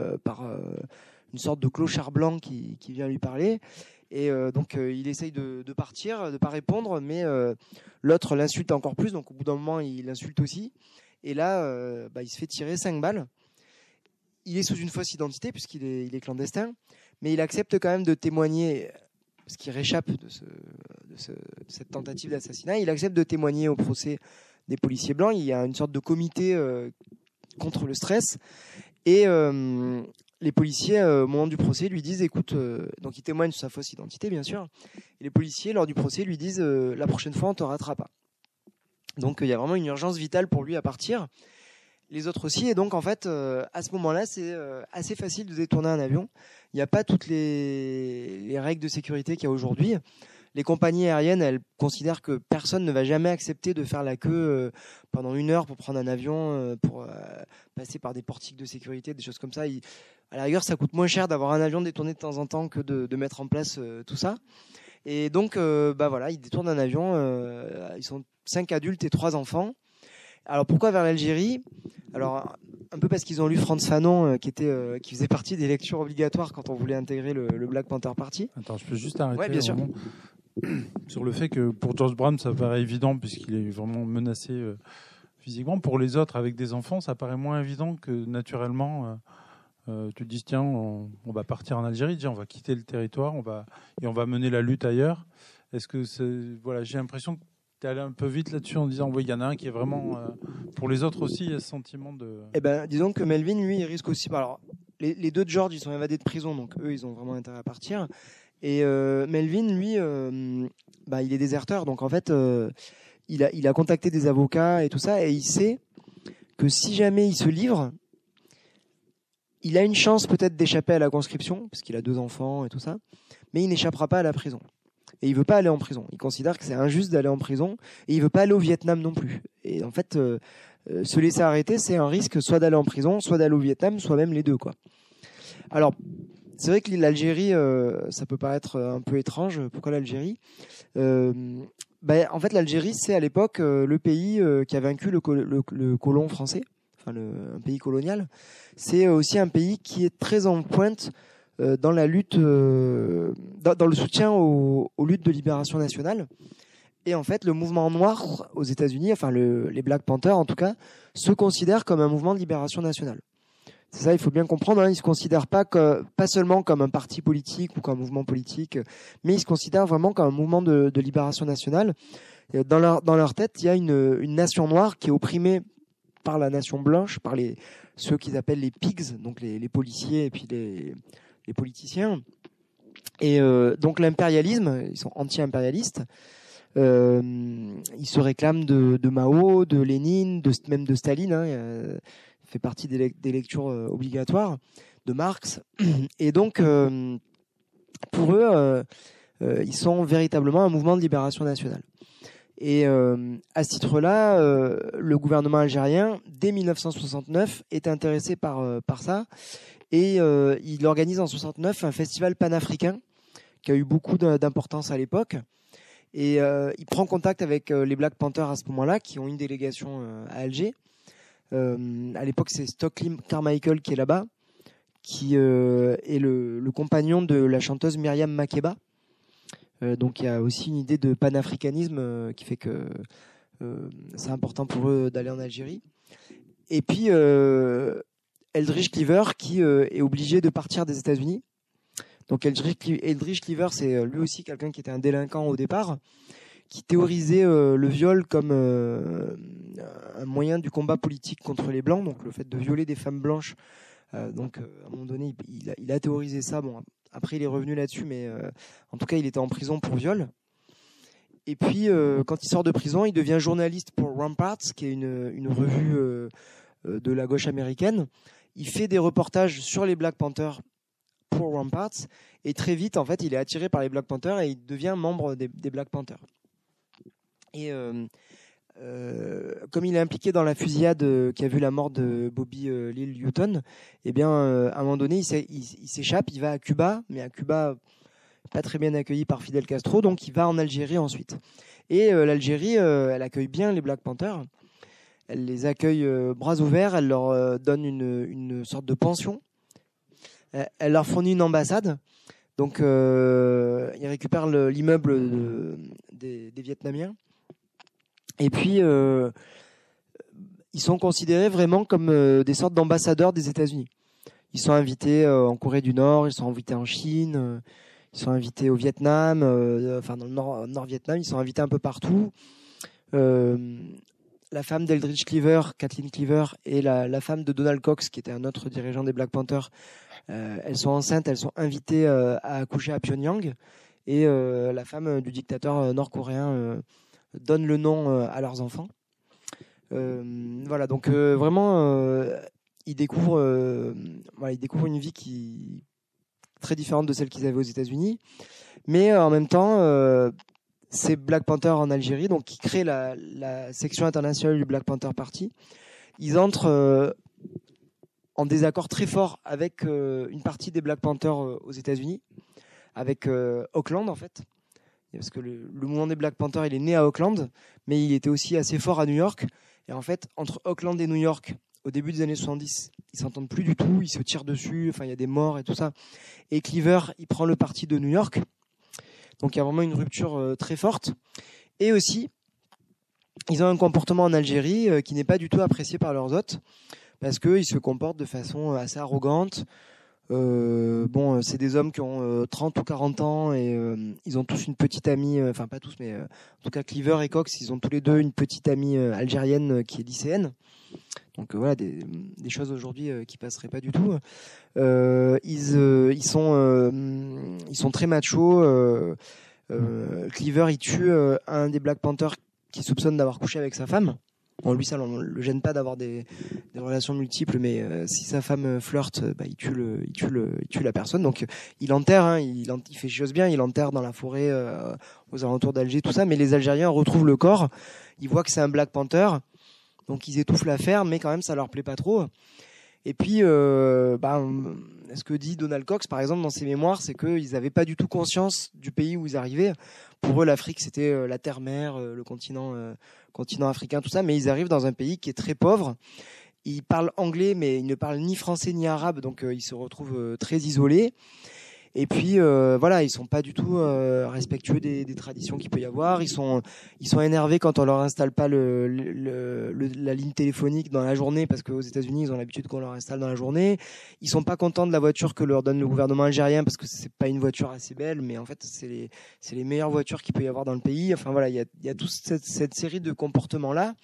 une sorte de clochard blanc qui vient lui parler. Et donc il essaye de partir, de pas répondre, mais l'autre l'insulte encore plus. Donc au bout d'un moment, il l'insulte aussi. Et là, il se fait tirer 5 balles. Il est sous une fausse identité puisqu'il est clandestin, mais il accepte quand même de témoigner, parce qu'il réchappe de cette tentative d'assassinat. Il accepte de témoigner au procès des policiers blancs. Il y a une sorte de comité contre le stress. Et les policiers, au moment du procès, lui disent, écoute, donc il témoigne sur sa fausse identité, bien sûr. Et les policiers, lors du procès, lui disent, la prochaine fois, on ne te ratera pas. Donc il y a vraiment une urgence vitale pour lui à partir. Les autres aussi. Et donc, en fait, à ce moment-là, c'est assez facile de détourner un avion. Il n'y a pas toutes les règles de sécurité qu'il y a aujourd'hui. Les compagnies aériennes, elles considèrent que personne ne va jamais accepter de faire la queue pendant 1 heure pour prendre un avion, pour passer par des portiques de sécurité, des choses comme ça. À la rigueur, ça coûte moins cher d'avoir un avion détourné de temps en temps que de mettre en place tout ça. Et donc, voilà, ils détournent un avion. Ils sont 5 adultes et 3 enfants. Alors pourquoi vers l'Algérie ? Alors un peu parce qu'ils ont lu Frantz Fanon qui faisait partie des lectures obligatoires quand on voulait intégrer le Black Panther Party. Attends, je peux juste arrêter. Ouais, bien sûr. Sur le fait que pour George Brown, ça paraît évident puisqu'il est vraiment menacé physiquement. Pour les autres, avec des enfants, ça paraît moins évident que naturellement. Tu te dis tiens, on va partir en Algérie, tiens, on va quitter le territoire, on va mener la lutte ailleurs. Est-ce que j'ai l'impression que tu es allé un peu vite là-dessus en disant oui, il y en a un qui est vraiment pour les autres aussi, il y a ce sentiment de. Eh ben, disons que Melvin, lui, il risque aussi. Alors, les deux de George, ils sont évadés de prison, donc eux, ils ont vraiment intérêt à partir. Et Melvin, lui, il est déserteur, donc en fait, il a contacté des avocats et tout ça, et il sait que si jamais il se livre, il a une chance peut-être d'échapper à la conscription, parce qu'il a 2 enfants et tout ça, mais il n'échappera pas à la prison. Et il veut pas aller en prison. Il considère que c'est injuste d'aller en prison, et il veut pas aller au Vietnam non plus. Et en fait, se laisser arrêter, c'est un risque soit d'aller en prison, soit d'aller au Vietnam, soit même les deux, quoi. Alors, c'est vrai que l'Algérie, ça peut paraître un peu étrange. Pourquoi l'Algérie ? En fait, l'Algérie, c'est à l'époque le pays qui a vaincu le colon français, enfin un pays colonial. C'est aussi un pays qui est très en pointe dans la lutte, dans le soutien aux luttes de libération nationale. Et en fait, le mouvement noir aux États-Unis, enfin les Black Panthers en tout cas, se considèrent comme un mouvement de libération nationale. C'est ça, il faut bien comprendre. Ils ne se considèrent pas seulement comme un parti politique ou comme un mouvement politique, mais ils se considèrent vraiment comme un mouvement de libération nationale. Dans leur tête, il y a une nation noire qui est opprimée par la nation blanche, par ceux qu'ils appellent les pigs, donc les policiers et puis les politiciens. Et donc l'impérialisme, ils sont anti-impérialistes. Ils se réclament de Mao, de Lénine, même de Staline. Fait partie des lectures obligatoires de Marx. Et donc, pour eux, ils sont véritablement un mouvement de libération nationale. Et à ce titre-là, le gouvernement algérien, dès 1969, est intéressé par ça. Et il organise en 69 un festival panafricain qui a eu beaucoup d'importance à l'époque. Et il prend contact avec les Black Panthers à ce moment-là, qui ont une délégation à Alger. À l'époque, c'est Stokely Carmichael qui est là-bas, qui est le compagnon de la chanteuse Myriam Makeba. Donc il y a aussi une idée de panafricanisme qui fait que c'est important pour eux d'aller en Algérie. Et puis Eldridge Cleaver qui est obligé de partir des États-Unis. Donc Eldridge Cleaver, c'est lui aussi quelqu'un qui était un délinquant au départ, qui théorisait le viol comme un moyen du combat politique contre les Blancs, donc le fait de violer des femmes blanches. Donc à un moment donné, il a théorisé ça. Bon, après il est revenu là-dessus, mais en tout cas il était en prison pour viol. Et puis quand il sort de prison, il devient journaliste pour Rampart, qui est une revue de la gauche américaine. Il fait des reportages sur les Black Panthers pour Rampart, et très vite en fait il est attiré par les Black Panthers et il devient membre des Black Panthers. Et comme il est impliqué dans la fusillade qui a vu la mort de Bobby Lil Houghton, eh bien à un moment donné il s'échappe, il va à Cuba, mais à Cuba pas très bien accueilli par Fidel Castro, donc il va en Algérie ensuite. Et l'Algérie, elle accueille bien les Black Panthers, elle les accueille bras ouverts, elle leur donne une sorte de pension, elle leur fournit une ambassade. Donc ils récupèrent l'immeuble des Vietnamiens. Et puis, ils sont considérés vraiment comme des sortes d'ambassadeurs des États-Unis. Ils sont invités en Corée du Nord, ils sont invités en Chine, ils sont invités au Vietnam, enfin dans le Nord-Vietnam, ils sont invités un peu partout. La femme d'Eldridge Cleaver, Kathleen Cleaver, et la femme de Donald Cox, qui était un autre dirigeant des Black Panthers, elles sont enceintes, elles sont invitées à accoucher à Pyongyang. Et la femme du dictateur nord-coréen donne le nom à leurs enfants. Voilà, donc vraiment, ils découvrent une vie qui très différente de celle qu'ils avaient aux États-Unis, mais en même temps, c'est Black Panther en Algérie, donc qui crée la section internationale du Black Panther Party. Ils entrent en désaccord très fort avec une partie des Black Panthers aux États-Unis, avec Oakland en fait. Parce que le mouvement des Black Panthers, il est né à Oakland, mais il était aussi assez fort à New York. Et en fait, entre Oakland et New York, au début des années 70, ils s'entendent plus du tout, ils se tirent dessus, enfin il y a des morts et tout ça. Et Cleaver, il prend le parti de New York. Donc il y a vraiment une rupture très forte. Et aussi, ils ont un comportement en Algérie qui n'est pas du tout apprécié par leurs hôtes, parce qu'ils se comportent de façon assez arrogante. C'est des hommes qui ont 30 ou 40 ans et ils ont tous une petite amie, enfin pas tous, mais en tout cas Cleaver et Cox, ils ont tous les deux une petite amie algérienne qui est lycéenne. Donc voilà, des choses aujourd'hui qui passeraient pas du tout. Ils sont très machos. Cleaver, il tue un des Black Panthers qui soupçonne d'avoir couché avec sa femme. Bon, lui, ça ne le gêne pas d'avoir des relations multiples, mais si sa femme flirte, il tue la personne. Donc, il enterre, il fait chose bien, il enterre dans la forêt aux alentours d'Alger, tout ça. Mais les Algériens retrouvent le corps, ils voient que c'est un Black Panther, donc ils étouffent l'affaire, mais quand même, ça leur plaît pas trop. Et puis, ce que dit Donald Cox, par exemple, dans ses mémoires, c'est qu'ils n'avaient pas du tout conscience du pays où ils arrivaient. Pour eux, l'Afrique, c'était la terre-mère, le continent africain, tout ça. Mais ils arrivent dans un pays qui est très pauvre. Ils parlent anglais, mais ils ne parlent ni français ni arabe, donc ils se retrouvent très isolés. Et puis, ils sont pas du tout respectueux des traditions qu'il peut y avoir. Ils sont énervés quand on leur installe pas la ligne téléphonique dans la journée, parce qu'aux États-Unis, ils ont l'habitude qu'on leur installe dans la journée. Ils sont pas contents de la voiture que leur donne le gouvernement algérien, parce que c'est pas une voiture assez belle, mais en fait, c'est les meilleures voitures qu'il peut y avoir dans le pays. Enfin voilà, il y a toute cette série de comportements-là.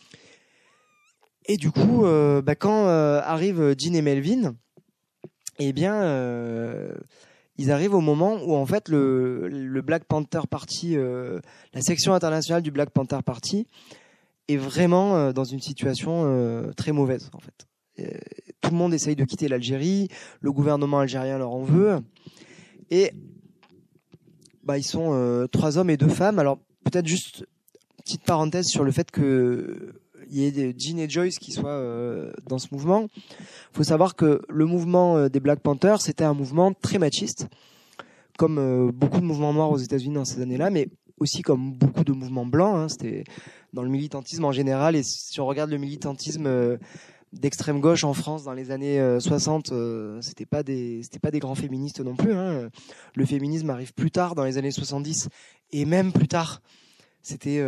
Et du coup, quand arrivent Gene et Melvin, eh bien... ils arrivent au moment où en fait le Black Panther Party, la section internationale du Black Panther Party, est vraiment dans une situation très mauvaise en fait. Tout le monde essaye de quitter l'Algérie, le gouvernement algérien leur en veut, et ils sont 3 hommes et 2 femmes. Alors peut-être juste petite parenthèse sur le fait que il y ait Gene et Joyce qui soient dans ce mouvement. Il faut savoir que le mouvement des Black Panthers, c'était un mouvement très machiste, comme beaucoup de mouvements noirs aux États-Unis dans ces années-là, mais aussi comme beaucoup de mouvements blancs, hein, c'était dans le militantisme en général. Et si on regarde le militantisme d'extrême gauche en France dans les années 60, c'était pas des grands féministes non plus, hein. Le féminisme arrive plus tard, dans les années 70, et même plus tard. C'était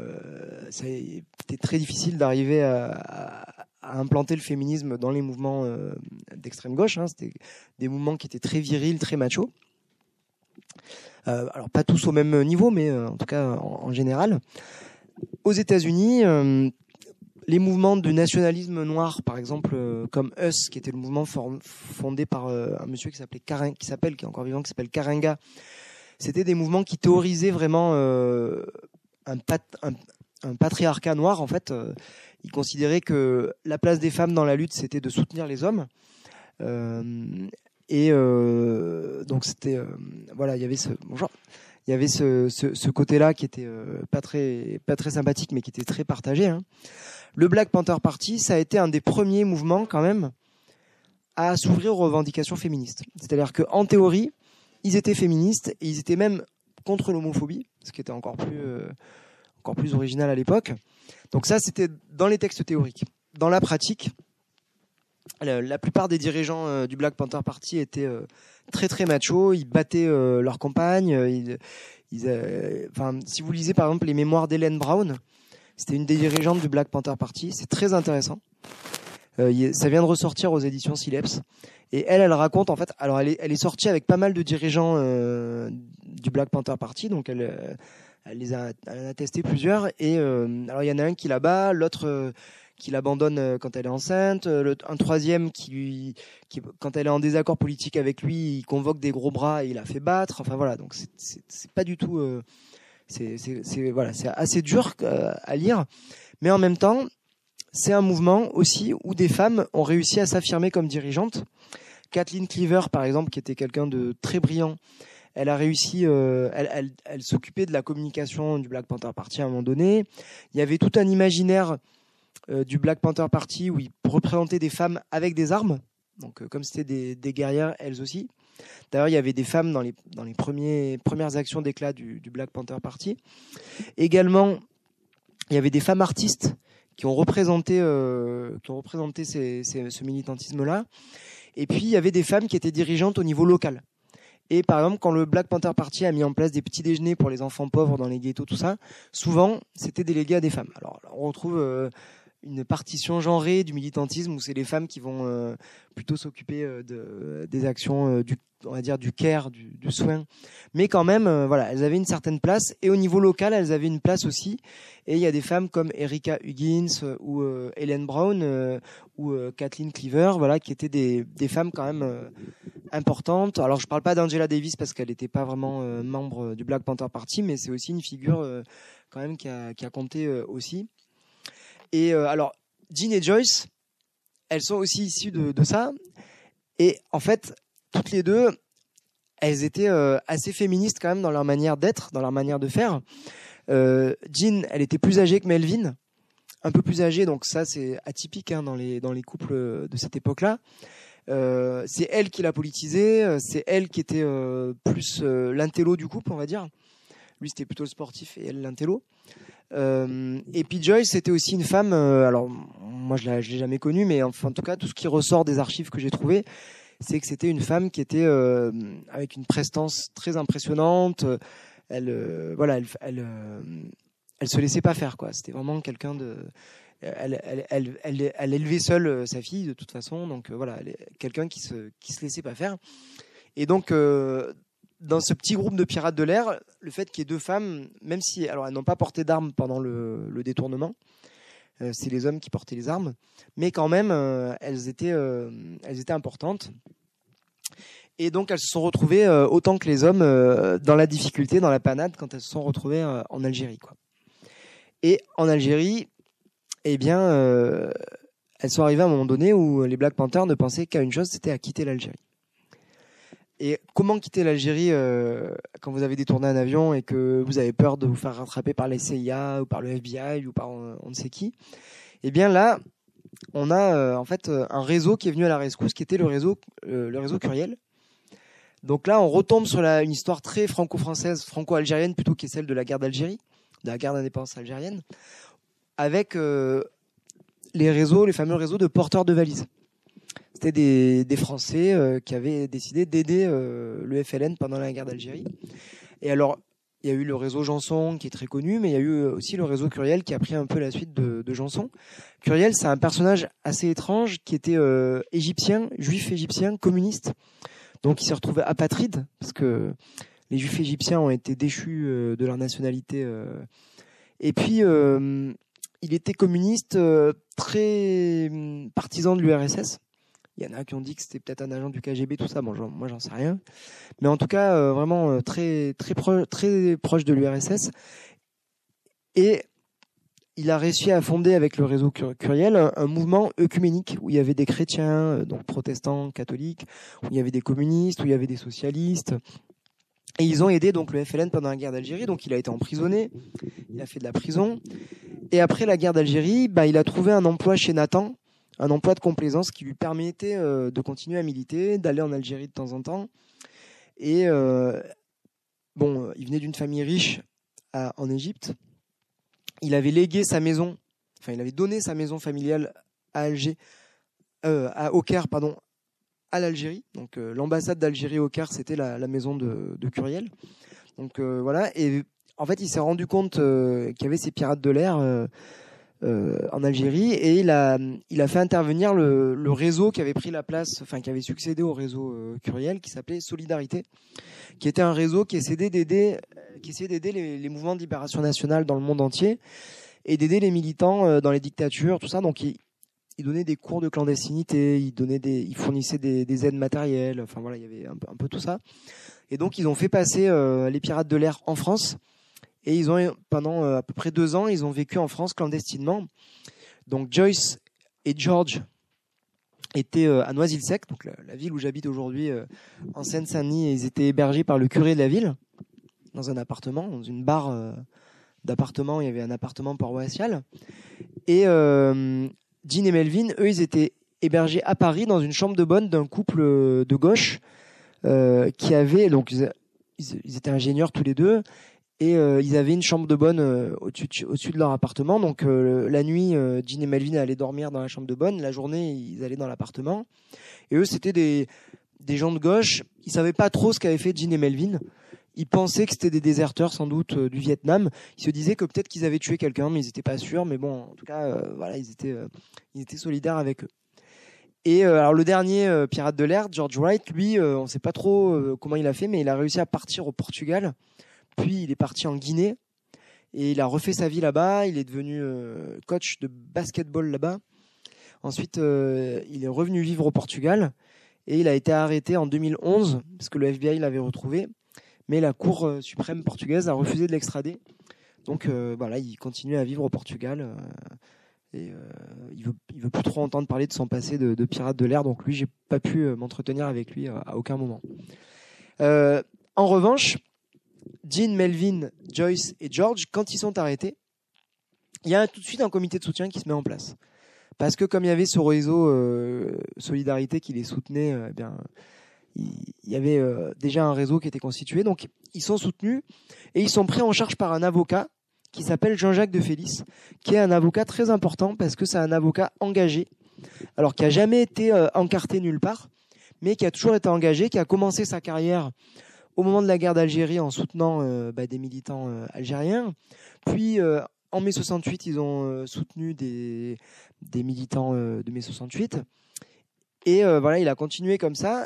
très difficile d'arriver à implanter le féminisme dans les mouvements d'extrême gauche, hein. C'était des mouvements qui étaient très virils, très machos. Alors pas tous au même niveau, mais en tout cas en général. Aux États-Unis, les mouvements de nationalisme noir, par exemple, comme US, qui était le mouvement fondé par un monsieur qui est encore vivant, qui s'appelle Karenga, c'était des mouvements qui théorisaient vraiment un patriarcat noir. En fait, ils considéraient que la place des femmes dans la lutte, c'était de soutenir les hommes. Donc c'était voilà, il y avait ce côté-là qui était pas très sympathique, mais qui était très partagé, hein. Le Black Panther Party, ça a été un des premiers mouvements quand même à s'ouvrir aux revendications féministes. C'est-à-dire qu'en théorie, ils étaient féministes et ils étaient même contre l'homophobie, ce qui était encore plus original à l'époque. Donc ça, c'était dans les textes théoriques. Dans la pratique, la plupart des dirigeants du Black Panther Party étaient très très machos. Ils battaient leurs compagnes. Si vous lisez par exemple les mémoires d'Hélène Brown, c'était une des dirigeantes du Black Panther Party. C'est très intéressant. Ça vient de ressortir aux éditions Sileps. Et elle raconte, en fait, alors elle est sortie avec pas mal de dirigeants du Black Panther Party, donc elle en a testé plusieurs. Et alors il y en a un qui la bat, l'autre qui l'abandonne quand elle est enceinte, un troisième qui quand elle est en désaccord politique avec lui, il convoque des gros bras et il la fait battre. Enfin voilà, donc c'est pas du tout, c'est assez dur à lire, mais en même temps, c'est un mouvement aussi où des femmes ont réussi à s'affirmer comme dirigeantes. Kathleen Cleaver, par exemple, qui était quelqu'un de très brillant, elle a réussi, elle s'occupait de la communication du Black Panther Party à un moment donné. Il y avait tout un imaginaire du Black Panther Party où ils représentaient des femmes avec des armes, donc comme c'était des guerrières elles aussi. D'ailleurs, il y avait des femmes dans les premières actions d'éclat du Black Panther Party. Également, il y avait des femmes artistes qui ont représenté ce militantisme-là. Et puis, il y avait des femmes qui étaient dirigeantes au niveau local. Et par exemple, quand le Black Panther Party a mis en place des petits déjeuners pour les enfants pauvres dans les ghettos, tout ça, souvent, c'était délégué à des femmes. Alors, on retrouve une partition genrée du militantisme où c'est les femmes qui vont plutôt s'occuper des actions on va dire du care, du soin. Mais quand même, elles avaient une certaine place. Et au niveau local, elles avaient une place aussi. Et il y a des femmes comme Erika Huggins ou Hélène Brown ou Kathleen Cleaver, qui étaient des femmes quand même importantes. Alors, je parle pas d'Angela Davis parce qu'elle n'était pas vraiment membre du Black Panther Party, mais c'est aussi une figure quand même qui a compté aussi. Et alors, Jean et Joyce, elles sont aussi issues de ça. Et en fait, toutes les deux, elles étaient assez féministes quand même dans leur manière d'être, dans leur manière de faire. Jean, elle était plus âgée que Melvin, un peu plus âgée, donc ça c'est atypique dans les couples de cette époque-là. C'est elle qui l'a politisé, c'est elle qui était plus l'intello du couple, on va dire. Lui c'était plutôt le sportif et elle l'intello. Et puis Joyce, c'était aussi une femme. Alors moi je l'ai jamais connue, mais enfin, en tout cas tout ce qui ressort des archives que j'ai trouvées, c'est que c'était une femme qui était avec une prestance très impressionnante. Elle se laissait pas faire, quoi. C'était vraiment quelqu'un de. Elle élevait seule sa fille de toute façon, donc quelqu'un qui se laissait pas faire. Et donc dans ce petit groupe de pirates de l'air, le fait qu'il y ait deux femmes, même si elles n'ont pas porté d'armes pendant le détournement, c'est les hommes qui portaient les armes, mais quand même elles étaient importantes. Et donc elles se sont retrouvées autant que les hommes dans la difficulté, dans la panade, quand elles se sont retrouvées en Algérie, quoi. Et en Algérie, elles sont arrivées à un moment donné où les Black Panthers ne pensaient qu'à une chose, c'était à quitter l'Algérie. Et comment quitter l'Algérie quand vous avez détourné un avion et que vous avez peur de vous faire rattraper par les CIA ou par le FBI ou par on ne sait qui? Eh bien là, on a en fait un réseau qui est venu à la rescousse, qui était le réseau Curiel. Donc là, on retombe sur une histoire très franco-française, franco-algérienne, plutôt que celle de la guerre d'Algérie, de la guerre d'indépendance algérienne, avec les fameux réseaux de porteurs de valises. C'était des Français qui avaient décidé d'aider le FLN pendant la guerre d'Algérie. Et alors, il y a eu le réseau Janson qui est très connu, mais il y a eu aussi le réseau Curiel qui a pris un peu la suite de Janson. Curiel, c'est un personnage assez étrange qui était égyptien, juif égyptien, communiste. Donc il s'est retrouvé apatride parce que les juifs égyptiens ont été déchus de leur nationalité. Et puis, il était communiste, très partisan de l'URSS. Il y en a qui ont dit que c'était peut-être un agent du KGB, tout ça. Bon, moi, j'en sais rien. Mais en tout cas, vraiment très proche de l'URSS. Et il a réussi à fonder avec le réseau Curiel un mouvement œcuménique où il y avait des chrétiens, donc protestants, catholiques, où il y avait des communistes, où il y avait des socialistes. Et ils ont aidé donc le FLN pendant la guerre d'Algérie. Donc il a été emprisonné, il a fait de la prison. Et après la guerre d'Algérie, il a trouvé un emploi chez Nathan, un emploi de complaisance qui lui permettait de continuer à militer, d'aller en Algérie de temps en temps. Et il venait d'une famille riche en Égypte. Il avait légué sa maison, il avait donné sa maison familiale à au Caire, à l'Algérie. Donc l'ambassade d'Algérie au Caire, c'était la maison de Curiel. Donc voilà. Et en fait, il s'est rendu compte qu'il y avait ces pirates de l'air en Algérie, et il a fait intervenir le réseau qui avait pris la place, qui avait succédé au réseau Curiel, qui s'appelait Solidarité, qui était un réseau qui essayait d'aider les mouvements de libération nationale dans le monde entier et d'aider les militants dans les dictatures, tout ça. Donc il donnait des cours de clandestinité, il fournissait des aides matérielles, il y avait un peu tout ça. Et donc ils ont fait passer les pirates de l'air en France. Et pendant à peu près 2 ans, ils ont vécu en France clandestinement. Donc Joyce et George étaient à Noisy-le-Sec, donc la ville où j'habite aujourd'hui, en Seine-Saint-Denis, et ils étaient hébergés par le curé de la ville, dans un appartement, dans une barre d'appartements. Il y avait un appartement paroissial. Et Jean et Melvin, eux, ils étaient hébergés à Paris dans une chambre de bonne d'un couple de gauche qui avait... Donc ils étaient ingénieurs tous les deux. Et ils avaient une chambre de bonne au-dessus de leur appartement. Donc la nuit, Jean et Melvin allaient dormir dans la chambre de bonne. La journée, ils allaient dans l'appartement. Et eux, c'était des gens de gauche. Ils savaient pas trop ce qu'avaient fait Jean et Melvin. Ils pensaient que c'était des déserteurs, sans doute, du Vietnam. Ils se disaient que peut-être qu'ils avaient tué quelqu'un, mais ils n'étaient pas sûrs. Mais bon, en tout cas, ils étaient solidaires avec eux. Et alors le dernier pirate de l'air, George Wright, lui, on ne sait pas trop comment il a fait, mais il a réussi à partir au Portugal. Puis il est parti en Guinée et il a refait sa vie là-bas. Il est devenu coach de basketball là-bas. Ensuite, il est revenu vivre au Portugal et il a été arrêté en 2011 parce que le FBI l'avait retrouvé. Mais la Cour suprême portugaise a refusé de l'extrader. Donc il continue à vivre au Portugal et il veut plus trop entendre parler de son passé de pirate de l'air. Donc lui, j'ai pas pu m'entretenir avec lui à aucun moment. En revanche, Jean, Melvin, Joyce et George, quand ils sont arrêtés, il y a tout de suite un comité de soutien qui se met en place. Parce que comme il y avait ce réseau Solidarité qui les soutenait, il y avait déjà un réseau qui était constitué. Donc ils sont soutenus et ils sont pris en charge par un avocat qui s'appelle Jean-Jacques de Félis, qui est un avocat très important parce que c'est un avocat engagé, alors qui n'a jamais été encarté nulle part, mais qui a toujours été engagé, qui a commencé sa carrière au moment de la guerre d'Algérie en soutenant des militants algériens. Puis en mai 68, ils ont soutenu des militants de mai 68. Et il a continué comme ça.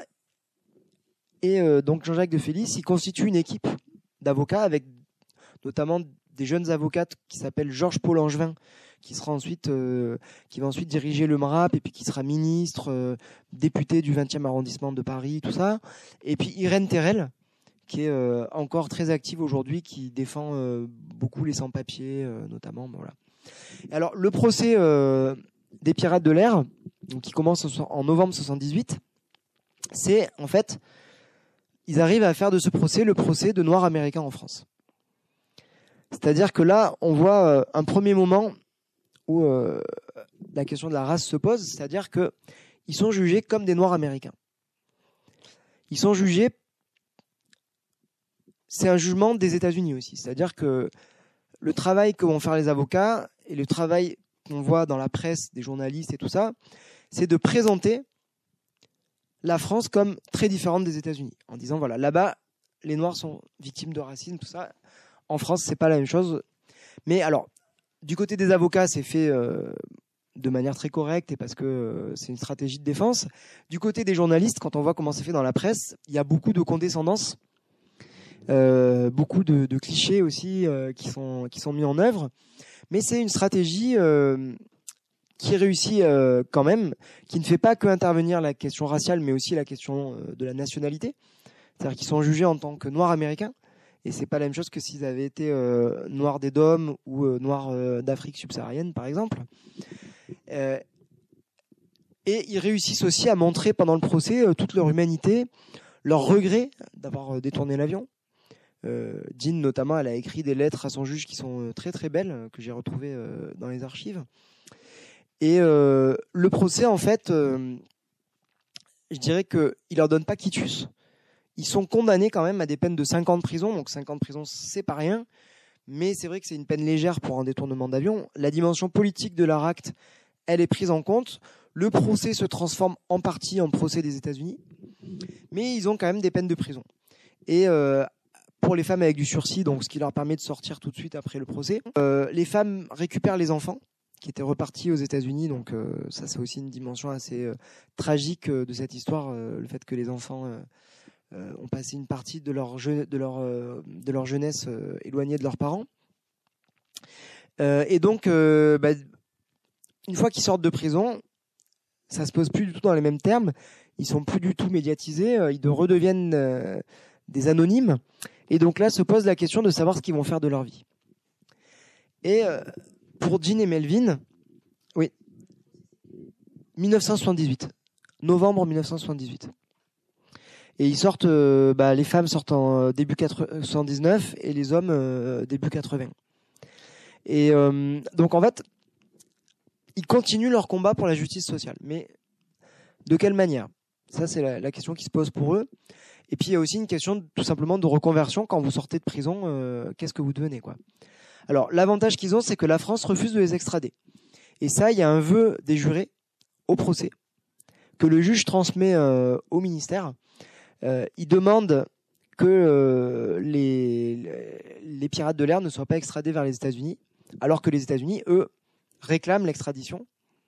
Et donc Jean-Jacques de Félis, il constitue une équipe d'avocats avec notamment des jeunes avocates qui s'appellent Georges Paul Angevin, qui va ensuite diriger le MRAP et puis qui sera ministre, député du 20e arrondissement de Paris, tout ça. Et puis Irène Terrel, qui est encore très active aujourd'hui, qui défend beaucoup les sans-papiers, notamment. Voilà. Alors, le procès des pirates de l'air, qui commence en novembre 78, c'est, en fait, ils arrivent à faire de ce procès le procès de Noirs américains en France. C'est-à-dire que là, on voit un premier moment où la question de la race se pose, c'est-à-dire qu'ils sont jugés comme des Noirs américains. Ils sont jugés c'est un jugement des États-Unis aussi. C'est-à-dire que le travail que vont faire les avocats et le travail qu'on voit dans la presse, des journalistes et tout ça, c'est de présenter la France comme très différente des États-Unis, en disant voilà, là-bas, les Noirs sont victimes de racisme, tout ça. En France, c'est pas la même chose. Mais alors, du côté des avocats, c'est fait de manière très correcte et parce que c'est une stratégie de défense. Du côté des journalistes, quand on voit comment c'est fait dans la presse, il y a beaucoup de condescendance, beaucoup de clichés aussi qui sont mis en œuvre. Mais c'est une stratégie qui réussit quand même, qui ne fait pas que intervenir la question raciale, mais aussi la question de la nationalité. C'est-à-dire qu'ils sont jugés en tant que noirs américains. Et c'est pas la même chose que s'ils avaient été noirs des DOM ou noirs d'Afrique subsaharienne, par exemple. Et ils réussissent aussi à montrer pendant le procès toute leur humanité, leur regret d'avoir détourné l'avion. Jean, notamment, elle a écrit des lettres à son juge qui sont très très belles, que j'ai retrouvées dans les archives. Et le procès, en fait, je dirais qu'il leur donne pas quitus. Ils sont condamnés quand même à des peines de 5 ans de prison. Donc 5 ans de prison, c'est pas rien. Mais c'est vrai que c'est une peine légère pour un détournement d'avion. La dimension politique de leur acte, elle est prise en compte. Le procès se transforme en partie en procès des États-Unis. Mais ils ont quand même des peines de prison. Et pour les femmes avec du sursis, donc ce qui leur permet de sortir tout de suite après le procès, les femmes récupèrent les enfants qui étaient repartis aux États-Unis. Donc ça, c'est aussi une dimension assez tragique de cette histoire, le fait que les enfants ont passé une partie de leur jeunesse éloignée de leurs parents. Et donc, une fois qu'ils sortent de prison, ça se pose plus du tout dans les mêmes termes. Ils sont plus du tout médiatisés. Ils redeviennent des anonymes. Et donc là, se pose la question de savoir ce qu'ils vont faire de leur vie. Et pour Jean et Melvin, oui, 1978, novembre 1978. Et ils sortent, les femmes sortent en début 79 et les hommes début 80. Et donc en fait, ils continuent leur combat pour la justice sociale. Mais de quelle manière ? Ça, c'est la question qui se pose pour eux. Et puis il y a aussi une question tout simplement de reconversion. Quand vous sortez de prison, qu'est-ce que vous devenez, quoi ? Alors l'avantage qu'ils ont, c'est que la France refuse de les extrader. Et ça, il y a un vœu des jurés au procès que le juge transmet au ministère. Il demande que les pirates de l'air ne soient pas extradés vers les États-Unis, alors que les États-Unis, eux, réclament l'extradition.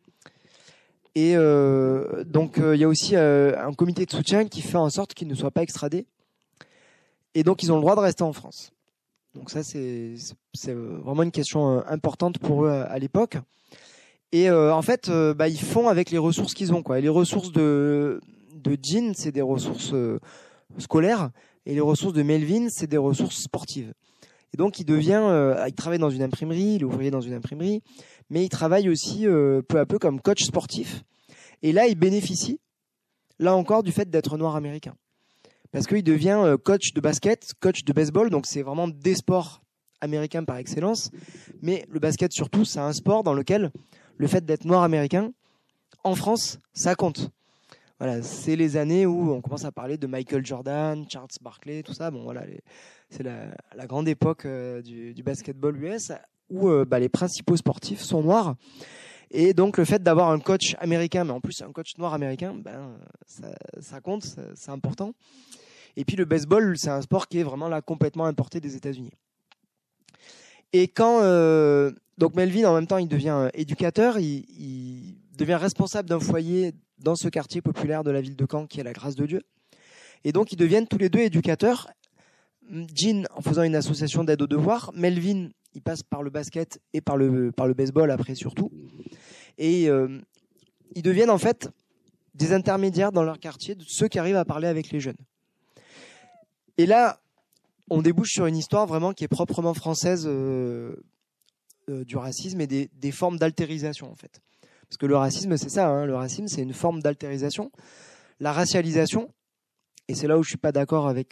Et donc, il y a aussi un comité de soutien qui fait en sorte qu'ils ne soient pas extradés. Et donc, ils ont le droit de rester en France. Donc ça, c'est vraiment une question importante pour eux à l'époque. Et en fait, ils font avec les ressources qu'ils ont, quoi. Et les ressources de Jean, c'est des ressources scolaires, et les ressources de Melvin, c'est des ressources sportives. Et donc, il travaille dans une imprimerie, il est ouvrier dans une imprimerie, mais il travaille aussi peu à peu comme coach sportif. Et là, il bénéficie, là encore, du fait d'être noir américain. Parce qu'il devient coach de basket, coach de baseball, donc c'est vraiment des sports américains par excellence. Mais le basket, surtout, c'est un sport dans lequel le fait d'être noir américain, en France, ça compte. Voilà, c'est les années où on commence à parler de Michael Jordan, Charles Barkley, tout ça. Bon, voilà, c'est la grande époque du basketball US où les principaux sportifs sont noirs. Et donc, le fait d'avoir un coach américain, mais en plus un coach noir américain, ça compte, c'est important. Et puis, le baseball, c'est un sport qui est vraiment là complètement importé des États-Unis. Et quand donc Melvin, en même temps, il devient éducateur, il devient responsable d'un foyer dans ce quartier populaire de la ville de Caen qui est la Grâce de Dieu. Et donc, ils deviennent tous les deux éducateurs. Jean, en faisant une association d'aide aux devoirs. Melvin, il passe par le basket et par le baseball après surtout. Et ils deviennent en fait des intermédiaires dans leur quartier, de ceux qui arrivent à parler avec les jeunes. Et là, on débouche sur une histoire vraiment qui est proprement française du racisme et des formes d'altérisation en fait. Parce que le racisme, c'est ça, hein, le racisme, c'est une forme d'altérisation. La racialisation, et c'est là où je ne suis pas d'accord avec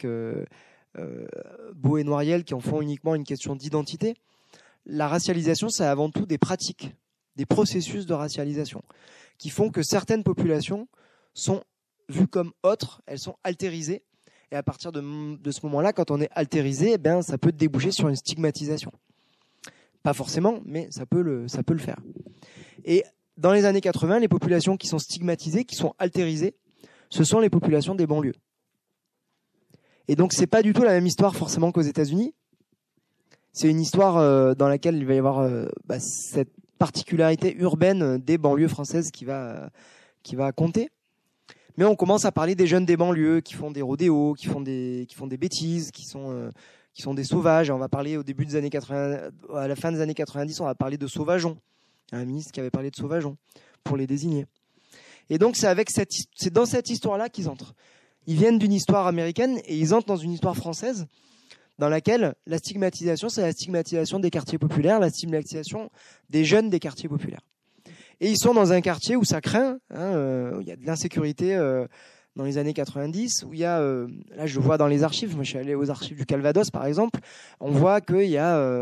Beau et Noiriel qui en font uniquement une question d'identité. La racialisation, c'est avant tout des pratiques, des processus de racialisation qui font que certaines populations sont vues comme autres, elles sont altérisées Et à partir de ce moment-là, quand on est altérisé, eh bien, ça peut déboucher sur une stigmatisation. Pas forcément, mais ça peut le faire. Et dans les années 80, les populations qui sont stigmatisées, qui sont altérisées, ce sont les populations des banlieues. Et donc, c'est pas du tout la même histoire forcément qu'aux États-Unis. C'est une histoire dans laquelle il va y avoir cette particularité urbaine des banlieues françaises qui va compter. Mais on commence à parler des jeunes des banlieues qui font des rodéos, qui font des bêtises, qui sont des sauvages. Et on va parler au début des années 80, à la fin des années 90, on va parler de sauvageons. Il y a un ministre qui avait parlé de sauvageons pour les désigner. Et donc c'est dans cette histoire-là qu'ils entrent. Ils viennent d'une histoire américaine et ils entrent dans une histoire française dans laquelle la stigmatisation, c'est la stigmatisation des quartiers populaires, la stigmatisation des jeunes des quartiers populaires. Et ils sont dans un quartier où ça craint, où il y a de l'insécurité dans les années 90, où il y a, là je vois dans les archives, moi je suis allé aux archives du Calvados par exemple, on voit qu'il y a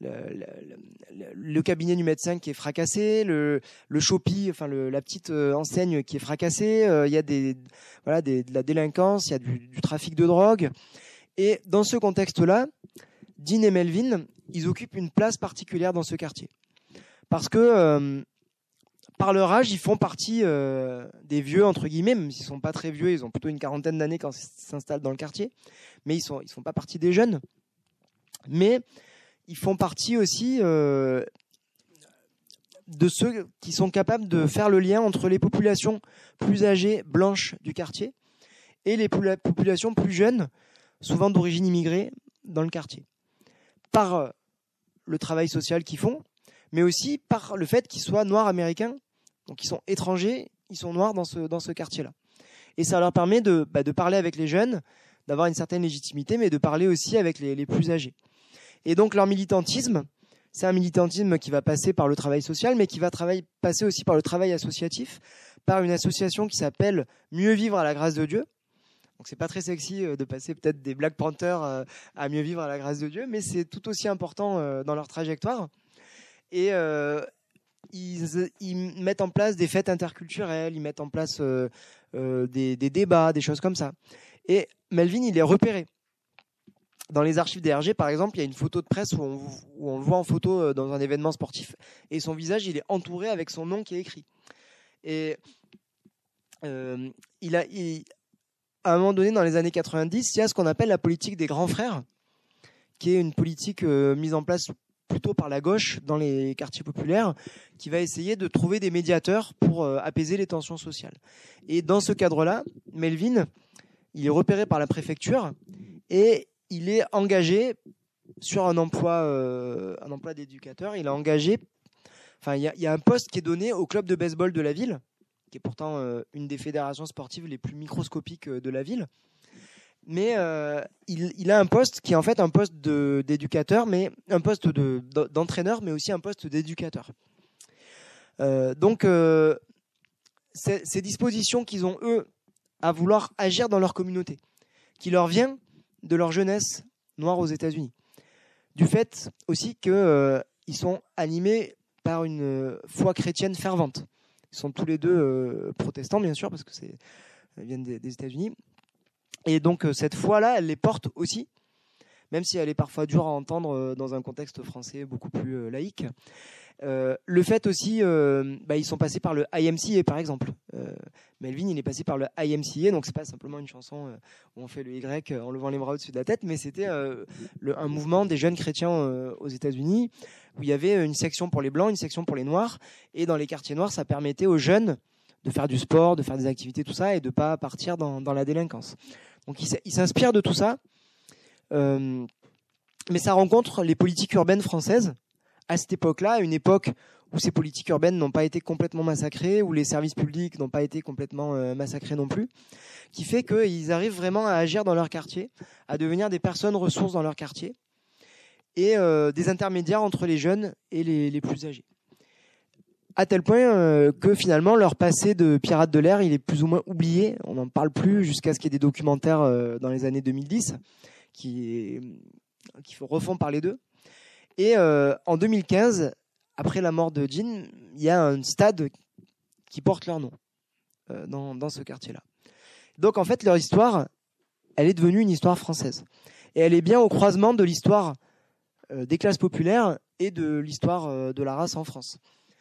le cabinet du médecin qui est fracassé, le Shopee, enfin la petite enseigne qui est fracassée, il y a de la délinquance, il y a du trafic de drogue. Et dans ce contexte-là, Dean et Melvin, ils occupent une place particulière dans ce quartier. Parce que, par leur âge, ils font partie des vieux, entre guillemets, même s'ils ne sont pas très vieux, ils ont plutôt une quarantaine d'années quand ils s'installent dans le quartier. Mais ils sont pas partie des jeunes. Mais ils font partie aussi de ceux qui sont capables de faire le lien entre les populations plus âgées, blanches du quartier, et les populations plus jeunes, souvent d'origine immigrée, dans le quartier. Par le travail social qu'ils font, mais aussi par le fait qu'ils soient noirs américains, donc ils sont étrangers, ils sont noirs dans ce quartier-là. Et ça leur permet de parler avec les jeunes, d'avoir une certaine légitimité, mais de parler aussi avec les plus âgés. Et donc leur militantisme, c'est un militantisme qui va passer par le travail social, mais qui va passer aussi par le travail associatif, par une association qui s'appelle Mieux vivre à la grâce de Dieu. Donc c'est pas très sexy de passer peut-être des Black Panthers à Mieux vivre à la grâce de Dieu, mais c'est tout aussi important dans leur trajectoire. Et ils mettent en place des fêtes interculturelles, ils mettent en place des débats, des choses comme ça. Et Melvin, il est repéré. Dans les archives des RG, par exemple, il y a une photo de presse où on le voit en photo dans un événement sportif, et son visage, il est entouré avec son nom qui est écrit. Et à un moment donné, dans les années 90, il y a ce qu'on appelle la politique des grands frères, qui est une politique mise en place plutôt par la gauche dans les quartiers populaires, qui va essayer de trouver des médiateurs pour apaiser les tensions sociales. Et dans ce cadre-là, Melvin, il est repéré par la préfecture et il est engagé sur un emploi d'éducateur. Il est engagé. Enfin, il y a un poste qui est donné au club de baseball de la ville, qui est pourtant une des fédérations sportives les plus microscopiques de la ville. Mais il a un poste qui est en fait un poste d'éducateur, mais un poste d'entraîneur, mais aussi un poste d'éducateur. Donc, ces dispositions qu'ils ont, eux, à vouloir agir dans leur communauté, qui leur vient de leur jeunesse noire aux États-Unis. Du fait aussi qu'ils sont animés par une foi chrétienne fervente. Ils sont tous les deux protestants, bien sûr, parce que ils viennent des États-Unis. Et donc, cette foi-là, elle les porte aussi, même si elle est parfois dure à entendre dans un contexte français beaucoup plus laïque. Le fait aussi, ils sont passés par le IMCA, par exemple. Melvin, il est passé par le IMCA, donc c'est pas simplement une chanson où on fait le Y en levant les bras au-dessus de la tête, mais c'était un mouvement des jeunes chrétiens aux États-Unis, où il y avait une section pour les blancs, une section pour les noirs, et dans les quartiers noirs, ça permettait aux jeunes de faire du sport, de faire des activités, tout ça, et de pas partir dans la délinquance. Donc il s'inspire de tout ça, mais ça rencontre les politiques urbaines françaises à cette époque-là, une époque où ces politiques urbaines n'ont pas été complètement massacrées, où les services publics n'ont pas été complètement massacrés non plus, qui fait qu'ils arrivent vraiment à agir dans leur quartier, à devenir des personnes ressources dans leur quartier, et des intermédiaires entre les jeunes et les plus âgés. À tel point que finalement, leur passé de pirates de l'air, il est plus ou moins oublié. On n'en parle plus jusqu'à ce qu'il y ait des documentaires dans les années 2010 qui refont parler d'eux. Et en 2015, après la mort de Dean, il y a un stade qui porte leur nom dans ce quartier-là. Donc en fait, leur histoire, elle est devenue une histoire française. Et elle est bien au croisement de l'histoire des classes populaires et de l'histoire de la race en France.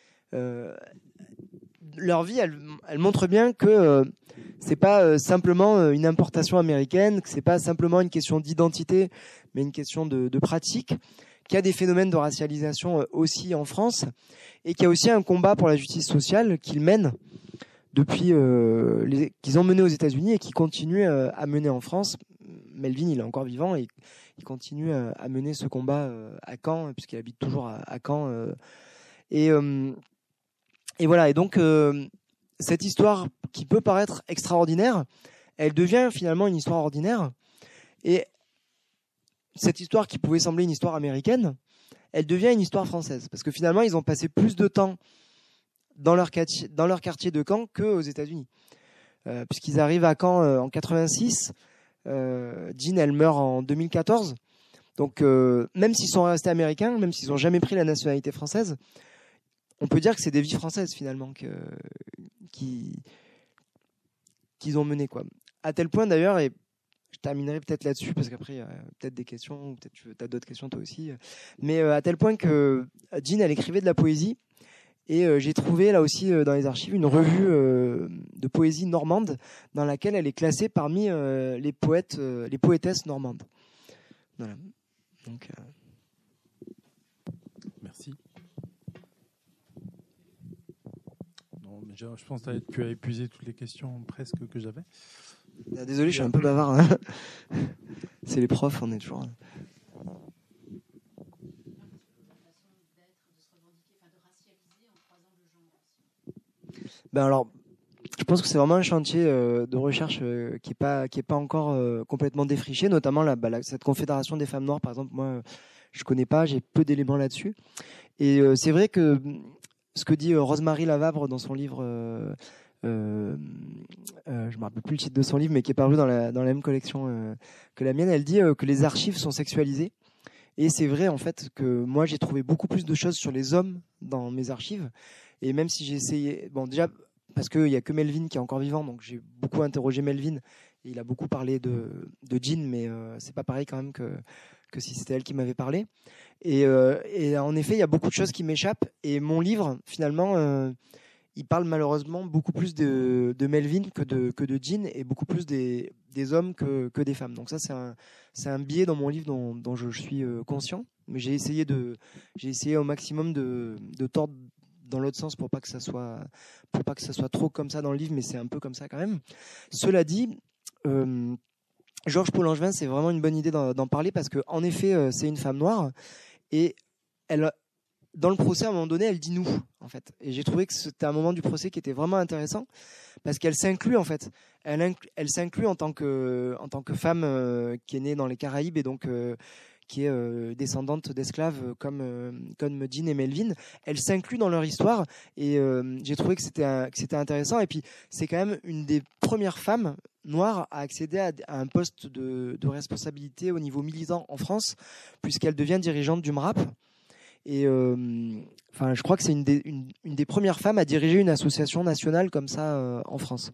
Leur vie, elle montre bien que c'est pas simplement une importation américaine, que c'est pas simplement une question d'identité, mais une question de pratique, qu'il y a des phénomènes de racialisation aussi en France, et qu'il y a aussi un combat pour la justice sociale qu'ils mènent depuis qu'ils ont mené aux États-Unis et qui continuent à mener en France. Melvin, il est encore vivant et il continue à mener ce combat à Caen, puisqu'il habite toujours à Caen. Et voilà. Et donc, cette histoire qui peut paraître extraordinaire, elle devient finalement une histoire ordinaire. Et cette histoire qui pouvait sembler une histoire américaine, elle devient une histoire française. Parce que finalement, ils ont passé plus de temps dans leur quartier de Caen qu'aux États-Unis. Puisqu'ils arrivent à Caen en 86, Jean, elle meurt en 2014. Donc, même s'ils sont restés américains, même s'ils n'ont jamais pris la nationalité française, on peut dire que c'est des vies françaises finalement qu'ils ont menées, quoi. À tel point d'ailleurs, et je terminerai peut-être là-dessus parce qu'après il y a peut-être des questions, ou peut-être tu as d'autres questions toi aussi, mais à tel point que Jean, elle écrivait de la poésie. Et j'ai trouvé là aussi dans les archives une revue de poésie normande dans laquelle elle est classée parmi les poétesses normandes. Voilà. Donc, Merci. Non, mais je pense que tu as épuisé toutes les questions presque que j'avais. Désolé, je suis un peu bavard. Hein. C'est les profs, on est toujours. Ben alors, je pense que c'est vraiment un chantier de recherche qui est pas encore complètement défriché, notamment cette confédération des femmes noires, par exemple. Moi, je connais pas, j'ai peu d'éléments là-dessus. Et c'est vrai que ce que dit Rosemary Lavabre dans son livre, je me rappelle plus le titre de son livre, mais qui est paru dans la même collection que la mienne, elle dit que les archives sont sexualisées. Et c'est vrai en fait que moi j'ai trouvé beaucoup plus de choses sur les hommes dans mes archives. Et même si j'ai essayé, bon déjà parce qu'il y a que Melvin qui est encore vivant, donc j'ai beaucoup interrogé Melvin et il a beaucoup parlé de Jean, mais c'est pas pareil quand même que si c'était elle qui m'avait parlé. Et en effet il y a beaucoup de choses qui m'échappent et mon livre finalement il parle malheureusement beaucoup plus de Melvin que de Jean et beaucoup plus des hommes que des femmes. Donc ça c'est un biais dans mon livre dont je suis conscient, mais j'ai essayé au maximum de tordre dans l'autre sens pour pas que ça soit trop comme ça dans le livre, mais c'est un peu comme ça quand même. Cela dit, Georges Paul Langevin, c'est vraiment une bonne idée d'en parler parce que en effet c'est une femme noire et elle, dans le procès à un moment donné, elle dit nous en fait. Et j'ai trouvé que c'était un moment du procès qui était vraiment intéressant parce qu'elle s'inclut en fait. Elle s'inclut en tant que femme qui est née dans les Caraïbes et donc qui est descendante d'esclaves comme Jean et Melvin. Elle s'inclut dans leur histoire et j'ai trouvé que c'était intéressant. Et puis c'est quand même une des premières femmes noires à accéder à un poste de responsabilité au niveau militant en France, puisqu'elle devient dirigeante du MRAP. Et je crois que c'est une des premières femmes à diriger une association nationale comme ça en France.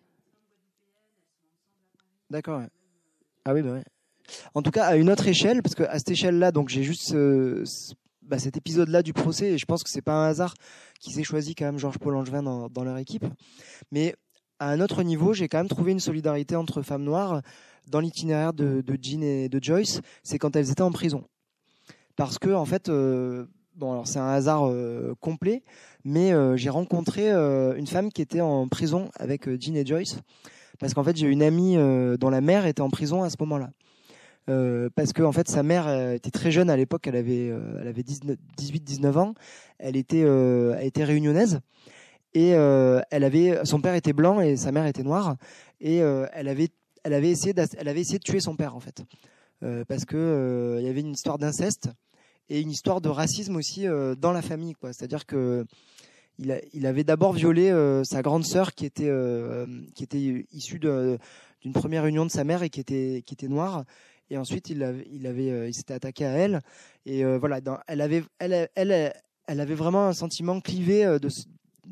D'accord. Ouais. Ah oui, bah ouais. En tout cas, à une autre échelle, parce qu'à cette échelle-là, donc j'ai juste cet épisode-là du procès, et je pense que c'est pas un hasard qu'ils aient choisi quand même Georges Paul Langevin dans leur équipe. Mais à un autre niveau, j'ai quand même trouvé une solidarité entre femmes noires dans l'itinéraire de Jean et de Joyce. C'est quand elles étaient en prison, parce que en fait, alors c'est un hasard complet, mais j'ai rencontré une femme qui était en prison avec Jean et Joyce, parce qu'en fait j'ai une amie dont la mère était en prison à ce moment-là. Parce que en fait sa mère était très jeune à l'époque, elle avait 18-19 ans, elle était réunionnaise et son père était blanc et sa mère était noire et elle avait essayé de tuer son père en fait parce que il y avait une histoire d'inceste et une histoire de racisme aussi dans la famille, quoi. C'est-à-dire que il avait d'abord violé sa grande sœur qui était issue d'une première union de sa mère et qui était noire. Et ensuite, il s'était attaqué à elle. Et voilà, elle avait vraiment un sentiment clivé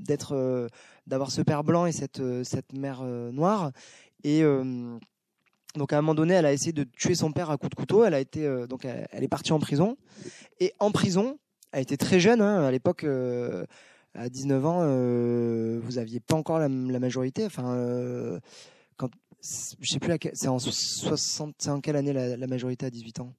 d'avoir ce père blanc et cette mère noire. Et Donc à un moment donné, elle a essayé de tuer son père à coups de couteau. Elle a été donc elle est partie en prison. Et en prison, elle était très jeune à l'époque. À 19 ans, vous aviez pas encore la majorité. Enfin, quand je sais plus c'est en 60. C'est en quelle année la majorité à 18 ans?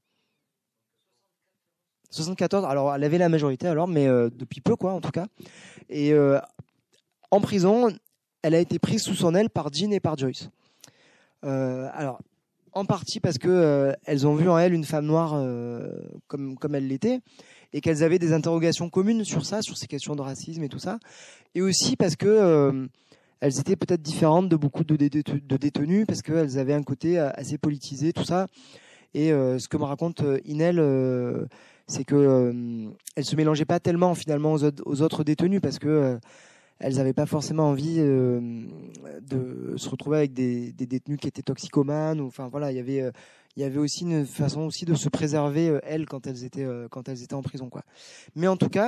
74. Alors elle avait la majorité alors, mais depuis peu quoi en tout cas. Et en prison, elle a été prise sous son aile par Jean et par Joyce. Alors, en partie parce que elles ont vu en elle une femme noire comme elle l'était, et qu'elles avaient des interrogations communes sur ça, sur ces questions de racisme et tout ça, et aussi parce que elles étaient peut-être différentes de beaucoup de détenus, parce qu'elles avaient un côté assez politisé, tout ça. Et ce que me raconte Inel, c'est que elles se mélangeaient pas tellement finalement aux autres détenus, parce que elles n'avaient pas forcément envie de se retrouver avec des détenus qui étaient toxicomanes. Enfin voilà, il y avait aussi une façon aussi de se préserver elles quand elles étaient en prison quoi. Mais en tout cas,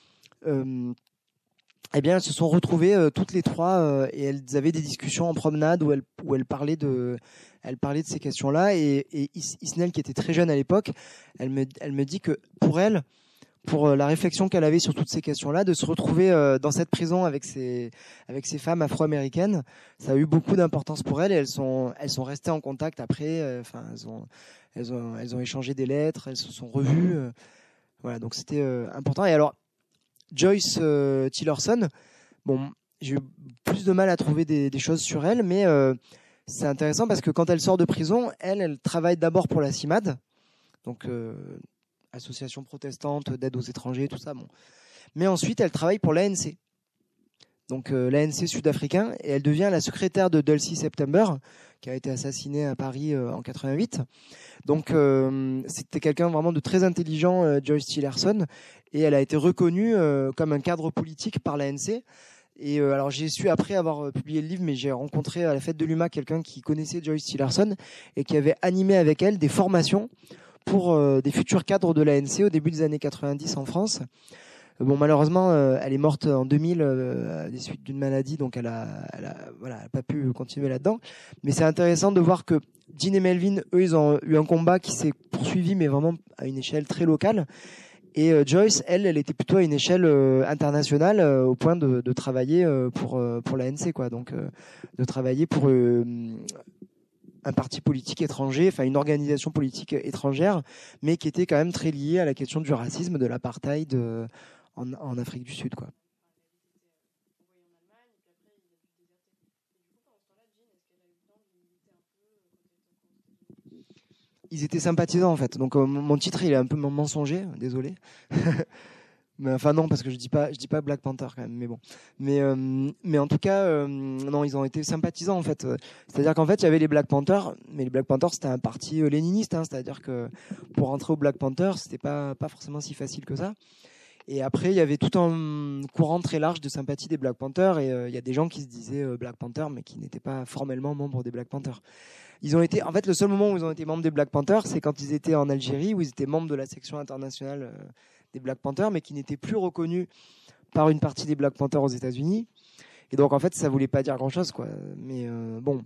eh bien elles se sont retrouvées toutes les trois et elles avaient des discussions en promenade où elles parlaient de ces questions-là. Et Isnel, qui était très jeune à l'époque, elle me dit que pour la réflexion qu'elle avait sur toutes ces questions-là, de se retrouver dans cette prison avec ces femmes afro-américaines, ça a eu beaucoup d'importance pour elle. Et elles sont restées en contact après. Enfin, elles ont échangé des lettres, elles se sont revues. Voilà, donc c'était important. Et alors, Joyce Tillerson, bon, j'ai eu plus de mal à trouver des choses sur elle, mais c'est intéressant parce que quand elle sort de prison, elle travaille d'abord pour la CIMAD, donc association protestante d'aide aux étrangers, tout ça. Bon. Mais ensuite, elle travaille pour l'ANC, donc l'ANC sud-africain, et elle devient la secrétaire de Dulcie September, qui a été assassinée à Paris en 88. Donc c'était quelqu'un vraiment de très intelligent, Joyce Tillerson, et elle a été reconnue comme un cadre politique par l'ANC. Et alors j'ai su après avoir publié le livre, mais j'ai rencontré à la fête de l'UMA quelqu'un qui connaissait Joyce Tillerson et qui avait animé avec elle des formations pour des futurs cadres de l'ANC au début des années 90 en France. Bon, malheureusement, elle est morte en 2000 des suites d'une maladie, donc elle a pas pu continuer là-dedans. Mais c'est intéressant de voir que Jean et Melvin, eux, ils ont eu un combat qui s'est poursuivi, mais vraiment à une échelle très locale. Et Joyce, elle était plutôt à une échelle internationale, au point de travailler pour l'ANC, quoi. Donc, de travailler pour un parti politique étranger, enfin une organisation politique étrangère, mais qui était quand même très liée à la question du racisme, de l'apartheid en Afrique du Sud, quoi. Ils étaient sympathisants en fait. Donc mon titre il est un peu mensonger, désolé. Mais enfin non, parce que je dis pas Black Panther quand même, mais bon. Mais en tout cas non, ils ont été sympathisants en fait. C'est-à-dire qu'en fait, il y avait les Black Panthers, mais les Black Panthers c'était un parti léniniste, c'est-à-dire que pour rentrer au Black Panther, c'était pas forcément si facile que ça. Et après, il y avait tout un courant très large de sympathie des Black Panthers, et il y a des gens qui se disaient Black Panther mais qui n'étaient pas formellement membres des Black Panthers. Ils ont été, en fait, le seul moment où ils ont été membres des Black Panthers, c'est quand ils étaient en Algérie, où ils étaient membres de la section internationale des Black Panthers, mais qui n'étaient plus reconnus par une partie des Black Panthers aux États-Unis. Et donc, en fait, ça voulait pas dire grand-chose, quoi. Mais bon.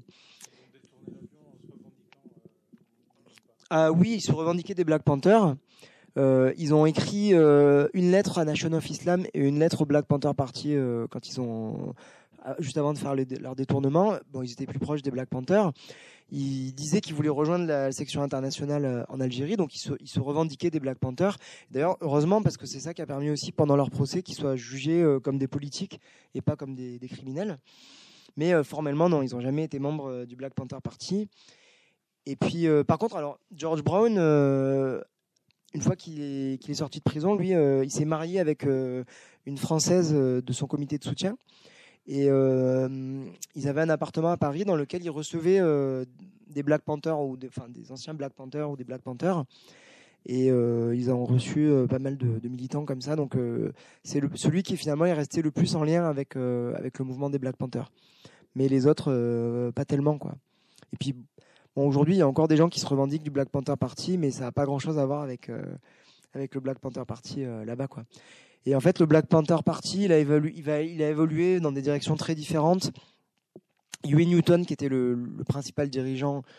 Ah oui, ils se revendiquaient des Black Panthers. Ils ont écrit une lettre à Nation of Islam et une lettre au Black Panther Party quand ils ont juste avant de faire leur détournement. Bon, ils étaient plus proches des Black Panthers. Ils disaient qu'ils voulaient rejoindre la section internationale en Algérie, donc ils se revendiquaient des Black Panthers. D'ailleurs, heureusement, parce que c'est ça qui a permis aussi pendant leur procès qu'ils soient jugés comme des politiques et pas comme des criminels. Mais formellement, non, ils n'ont jamais été membres du Black Panther Party. Et puis, par contre, alors George Brown, une fois qu'il est sorti de prison, lui, il s'est marié avec une Française de son comité de soutien. Et ils avaient un appartement à Paris dans lequel ils recevaient des Black Panthers, ou des anciens Black Panthers ou des Black Panthers. Et ils ont reçu pas mal de militants comme ça. Donc c'est celui qui finalement est resté le plus en lien avec le mouvement des Black Panthers. Mais les autres, pas tellement, quoi. Et puis, bon, aujourd'hui, il y a encore des gens qui se revendiquent du Black Panther Party, mais ça n'a pas grand-chose à voir avec le Black Panther Party là-bas, quoi. Et en fait, le Black Panther Party, il a évolué dans des directions très différentes. Huey Newton, qui était le principal dirigeant,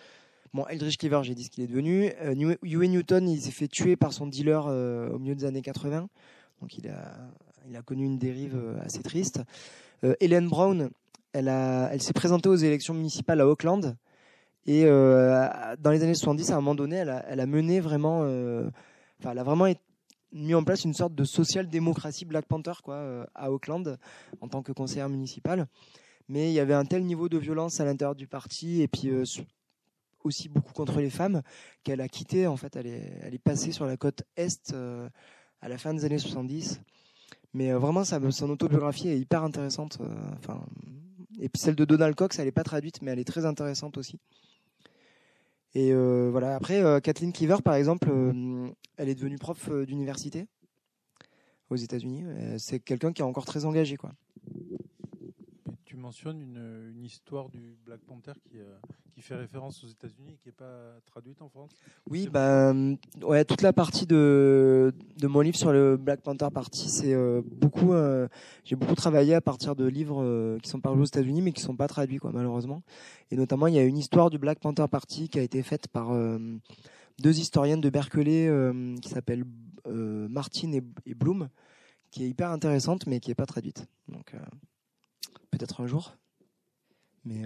Bon, Eldridge Cleaver, j'ai dit ce qu'il est devenu. Huey Newton, il s'est fait tuer par son dealer au milieu des années 80. Donc il a connu une dérive assez triste. Helen Brown, elle s'est présentée aux élections municipales à Auckland. Et dans les années 70, à un moment donné, elle a mené vraiment... elle a vraiment mis en place une sorte de social-démocratie Black Panther à Auckland, en tant que conseillère municipale. Mais il y avait un tel niveau de violence à l'intérieur du parti, et puis aussi beaucoup contre les femmes, qu'elle a quitté. En fait, elle est passée sur la côte Est à la fin des années 70. Mais vraiment, son autobiographie est hyper intéressante. Et puis celle de Donald Cox, elle n'est pas traduite, mais elle est très intéressante aussi. Et voilà. Après, Kathleen Cleaver, par exemple, elle est devenue prof d'université aux États-Unis. C'est quelqu'un qui est encore très engagé, quoi. Tu mentionnes une histoire du Black Panther qui fait référence aux États-Unis et qui n'est pas traduite en France. Oui, ouais, toute la partie de mon livre sur le Black Panther Party, c'est beaucoup. J'ai beaucoup travaillé à partir de livres qui sont parus aux États-Unis mais qui sont pas traduits, quoi, malheureusement. Et notamment, il y a une histoire du Black Panther Party qui a été faite par deux historiennes de Berkeley qui s'appellent Martin et Bloom, qui est hyper intéressante mais qui est pas traduite. Donc peut-être un jour. Mais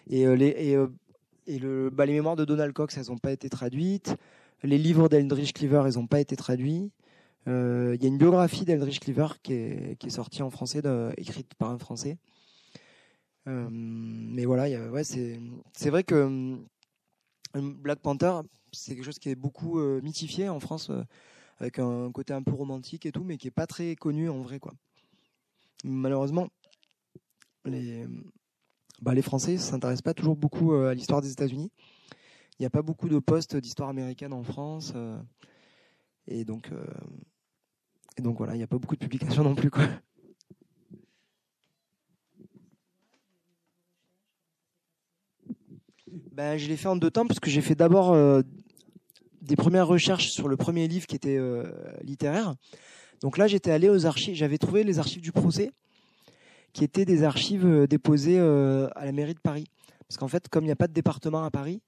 les mémoires de Donald Cox, elles n'ont pas été traduites. Les livres d'Eldridge Cleaver, ils n'ont pas été traduits. Il y a une biographie d'Eldridge Cleaver qui est sortie en français, écrite par un Français. Mais voilà, c'est vrai que Black Panther, c'est quelque chose qui est beaucoup mythifié en France, avec un côté un peu romantique et tout, mais qui n'est pas très connu en vrai, quoi. Malheureusement, les Français ne s'intéressent pas toujours beaucoup à l'histoire des États-Unis. Il n'y a pas beaucoup de postes d'histoire américaine en France. Et donc voilà, il n'y a pas beaucoup de publications non plus, quoi. Je l'ai fait en 2 temps, parce que j'ai fait d'abord des premières recherches sur le premier livre qui était littéraire. Donc là, j'étais allé aux archives, j'avais trouvé les archives du procès, qui étaient des archives déposées à la mairie de Paris. Parce qu'en fait, comme il n'y a pas de département à Paris,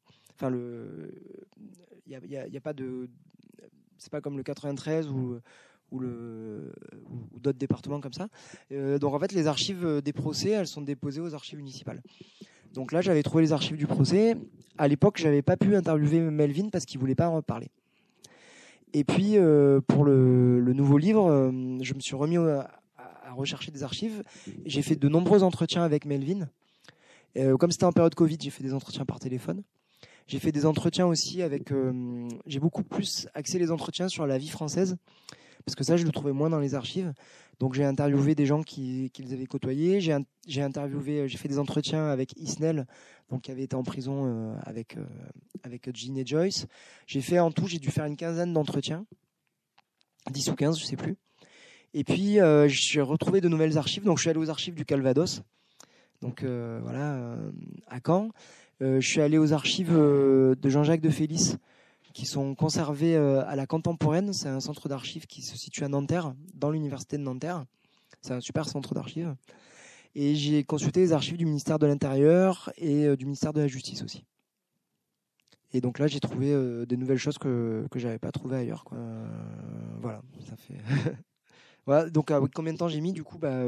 il y a pas de, c'est pas comme le 93 ou d'autres départements comme ça. Donc en fait, les archives des procès, elles sont déposées aux archives municipales. Donc là, j'avais trouvé les archives du procès. À l'époque, j'avais pas pu interviewer Melvin parce qu'il voulait pas en reparler. Et puis pour le nouveau livre, je me suis remis à rechercher des archives. J'ai fait de nombreux entretiens avec Melvin. Comme c'était en période Covid, j'ai fait des entretiens par téléphone. J'ai fait des entretiens aussi avec... j'ai beaucoup plus axé les entretiens sur la vie française, parce que ça, je le trouvais moins dans les archives. Donc j'ai interviewé des gens qui les avaient côtoyés. J'ai fait des entretiens avec Isnel, donc qui avait été en prison avec Jean et Joyce. J'ai dû faire une quinzaine d'entretiens, 10 ou 15, je sais plus. Et puis j'ai retrouvé de nouvelles archives. Donc je suis allé aux archives du Calvados, donc à Caen. Je suis allé aux archives de Jean-Jacques de Félis, qui sont conservées à la Contemporaine. C'est un centre d'archives qui se situe à Nanterre, dans l'université de Nanterre. C'est un super centre d'archives. Et j'ai consulté les archives du ministère de l'Intérieur et du ministère de la Justice aussi. Et donc là, j'ai trouvé des nouvelles choses que j'avais pas trouvées ailleurs, quoi. Voilà, ça fait... voilà, donc combien de temps j'ai mis, du coup, à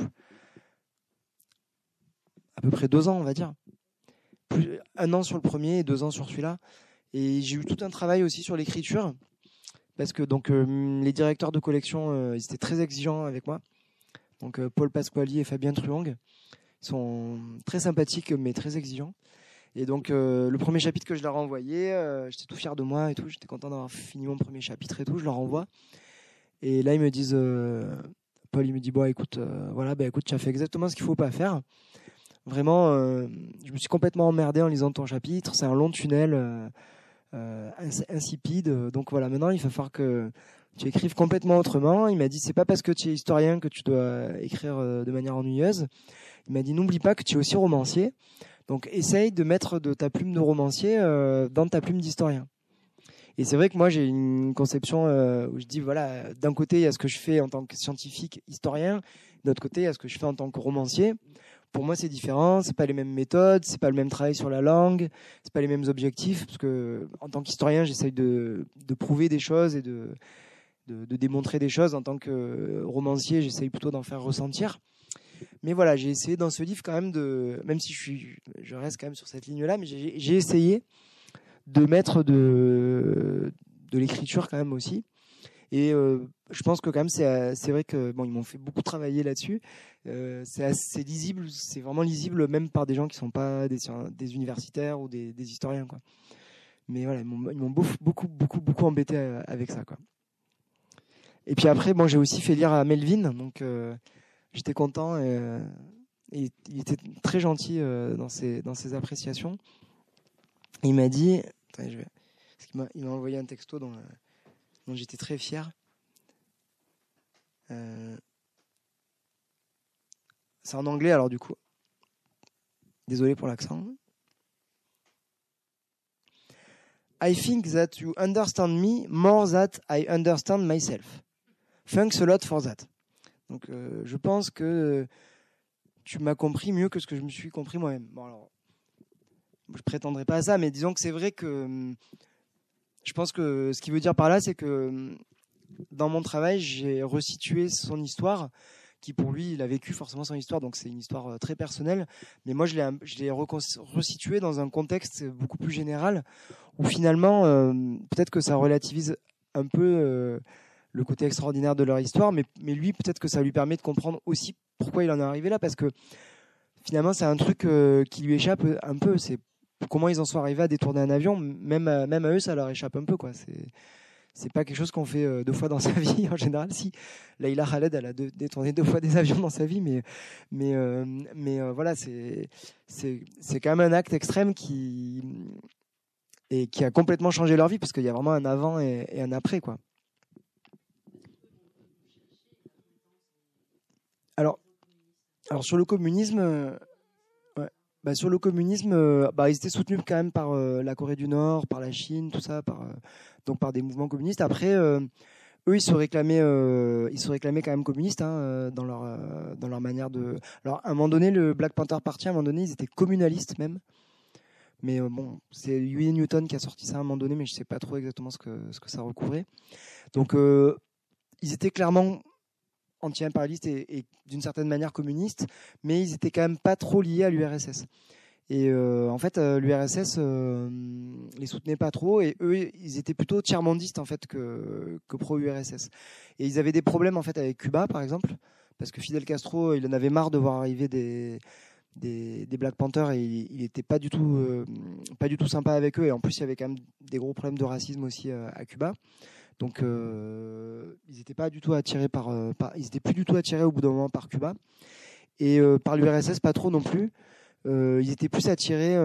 peu près 2 ans, on va dire. 1 an sur le premier et 2 ans sur celui-là. Et j'ai eu tout un travail aussi sur l'écriture, parce que donc les directeurs de collection ils étaient très exigeants avec moi. Donc Paul Pasquali et Fabien Truong sont très sympathiques mais très exigeants. Et donc le premier chapitre que je leur ai envoyé, j'étais tout fier de moi et tout, j'étais content d'avoir fini mon premier chapitre et tout, je leur envoie. Et là ils me disent, Paul il me dit bon écoute, écoute, tu as fait exactement ce qu'il faut pas faire. Vraiment, je me suis complètement emmerdé en lisant ton chapitre. C'est un long tunnel insipide. Donc voilà, maintenant il va falloir que tu écrives complètement autrement. Il m'a dit, c'est pas parce que tu es historien que tu dois écrire de manière ennuyeuse. Il m'a dit, n'oublie pas que tu es aussi romancier. Donc essaye de mettre de ta plume de romancier dans ta plume d'historien. Et c'est vrai que moi j'ai une conception où je dis, voilà, d'un côté il y a ce que je fais en tant que scientifique historien, de l'autre côté il y a ce que je fais en tant que romancier. pour moi, c'est différent. C'est pas les mêmes méthodes, c'est pas le même travail sur la langue, c'est pas les mêmes objectifs. Parce que en tant qu'historien, j'essaye de prouver des choses et de démontrer des choses. En tant que romancier, j'essaye plutôt d'en faire ressentir. Mais voilà, j'ai essayé dans ce livre quand même même si je reste quand même sur cette ligne-là, mais j'ai essayé de mettre de l'écriture quand même aussi. Et je pense que quand même c'est vrai que bon, ils m'ont fait beaucoup travailler là-dessus. C'est lisible, c'est vraiment lisible même par des gens qui sont pas des universitaires ou des historiens, quoi. Mais voilà, ils m'ont beaucoup embêté avec ça, quoi. Et puis après, bon, j'ai aussi fait lire à Melvin, donc j'étais content et il était très gentil dans ses appréciations. Il m'a dit, attendez, parce qu'il m'a envoyé un texto dont j'étais très fier. C'est en anglais, alors du coup. Désolé pour l'accent. I think that you understand me more than I understand myself. Thanks a lot for that. Donc, je pense que tu m'as compris mieux que ce que je me suis compris moi-même. Bon, alors, je prétendrai pas à ça, mais disons que c'est vrai que je pense que ce qu'il veut dire par là, c'est que dans mon travail, j'ai resitué son histoire, qui pour lui, il a vécu forcément son histoire, donc c'est une histoire très personnelle. Mais moi, je l'ai resitué dans un contexte beaucoup plus général, où finalement, peut-être que ça relativise un peu le côté extraordinaire de leur histoire, mais lui, peut-être que ça lui permet de comprendre aussi pourquoi il en est arrivé là, parce que finalement, c'est un truc qui lui échappe un peu. C'est comment ils en sont arrivés à détourner un avion, même à eux, ça leur échappe un peu, quoi. C'est pas quelque chose qu'on fait 2 fois dans sa vie en général. Si Leïla Khaled, elle a détourné 2 fois des avions dans sa vie, mais voilà, c'est quand même un acte extrême qui a complètement changé leur vie, parce qu'il y a vraiment un avant et un après, quoi. Alors sur le communisme. Sur le communisme, ils étaient soutenus quand même par la Corée du Nord, par la Chine, tout ça, donc par des mouvements communistes. Après, eux, ils se réclamaient quand même communistes, hein, dans leur manière de. Alors, à un moment donné, le Black Panther Party, à un moment donné, ils étaient communalistes même. Mais bon, c'est Huey Newton qui a sorti ça à un moment donné, mais je sais pas trop exactement ce que ça recouvrait. Donc, ils étaient clairement anti-impérialistes et d'une certaine manière communistes, mais ils étaient quand même pas trop liés à l'URSS. Et en fait, l'URSS les soutenait pas trop, et eux, ils étaient plutôt tiers-mondistes en fait que pro-URSS. Et ils avaient des problèmes en fait avec Cuba, par exemple, parce que Fidel Castro, il en avait marre de voir arriver des Black Panthers, et il était pas du tout sympa avec eux. Et en plus, il y avait quand même des gros problèmes de racisme aussi à Cuba. Donc ils n'étaient pas du tout attirés ils étaient plus du tout attirés au bout d'un moment par Cuba, et par l'URSS pas trop non plus. Ils étaient plus attirés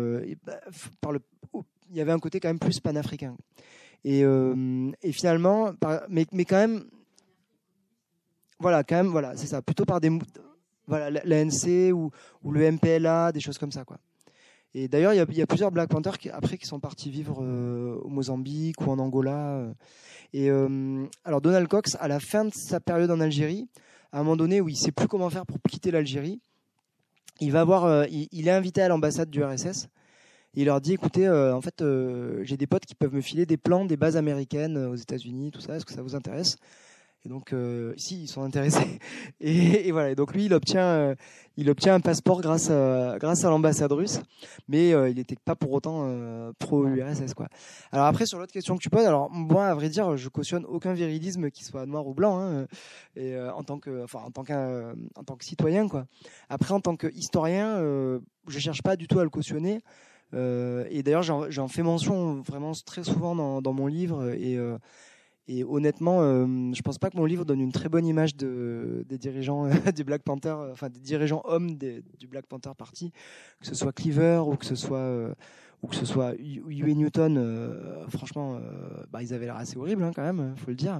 il y avait un côté quand même plus panafricain. Et finalement, mais quand même, voilà, c'est ça, plutôt par l'ANC ou le MPLA, des choses comme ça, quoi. Et d'ailleurs, il y a plusieurs Black Panthers qui sont partis vivre au Mozambique ou en Angola. Alors Donald Cox, à la fin de sa période en Algérie, à un moment donné où il ne sait plus comment faire pour quitter l'Algérie, il est invité à l'ambassade du RSS. Et il leur dit, écoutez, en fait, j'ai des potes qui peuvent me filer des plans des bases américaines aux États-Unis, tout ça. Est-ce que ça vous intéresse ? Et donc, si, ils sont intéressés. Et voilà. Et donc lui, il obtient un passeport grâce à l'ambassade russe, mais il n'était pas pour autant pro-URSS, quoi. Alors après, sur l'autre question que tu poses, alors moi, à vrai dire, je cautionne aucun virilisme qui soit noir ou blanc, hein, et en tant que citoyen, quoi. Après, en tant qu'historien, je cherche pas du tout à le cautionner. Et d'ailleurs, j'en fais mention vraiment très souvent dans mon livre, et honnêtement, je pense pas que mon livre donne une très bonne image des dirigeants du Black Panther, enfin des dirigeants hommes du Black Panther Party, que ce soit Cleaver ou que ce soit Huey Newton. Franchement, ils avaient l'air assez horribles, hein, quand même, faut le dire.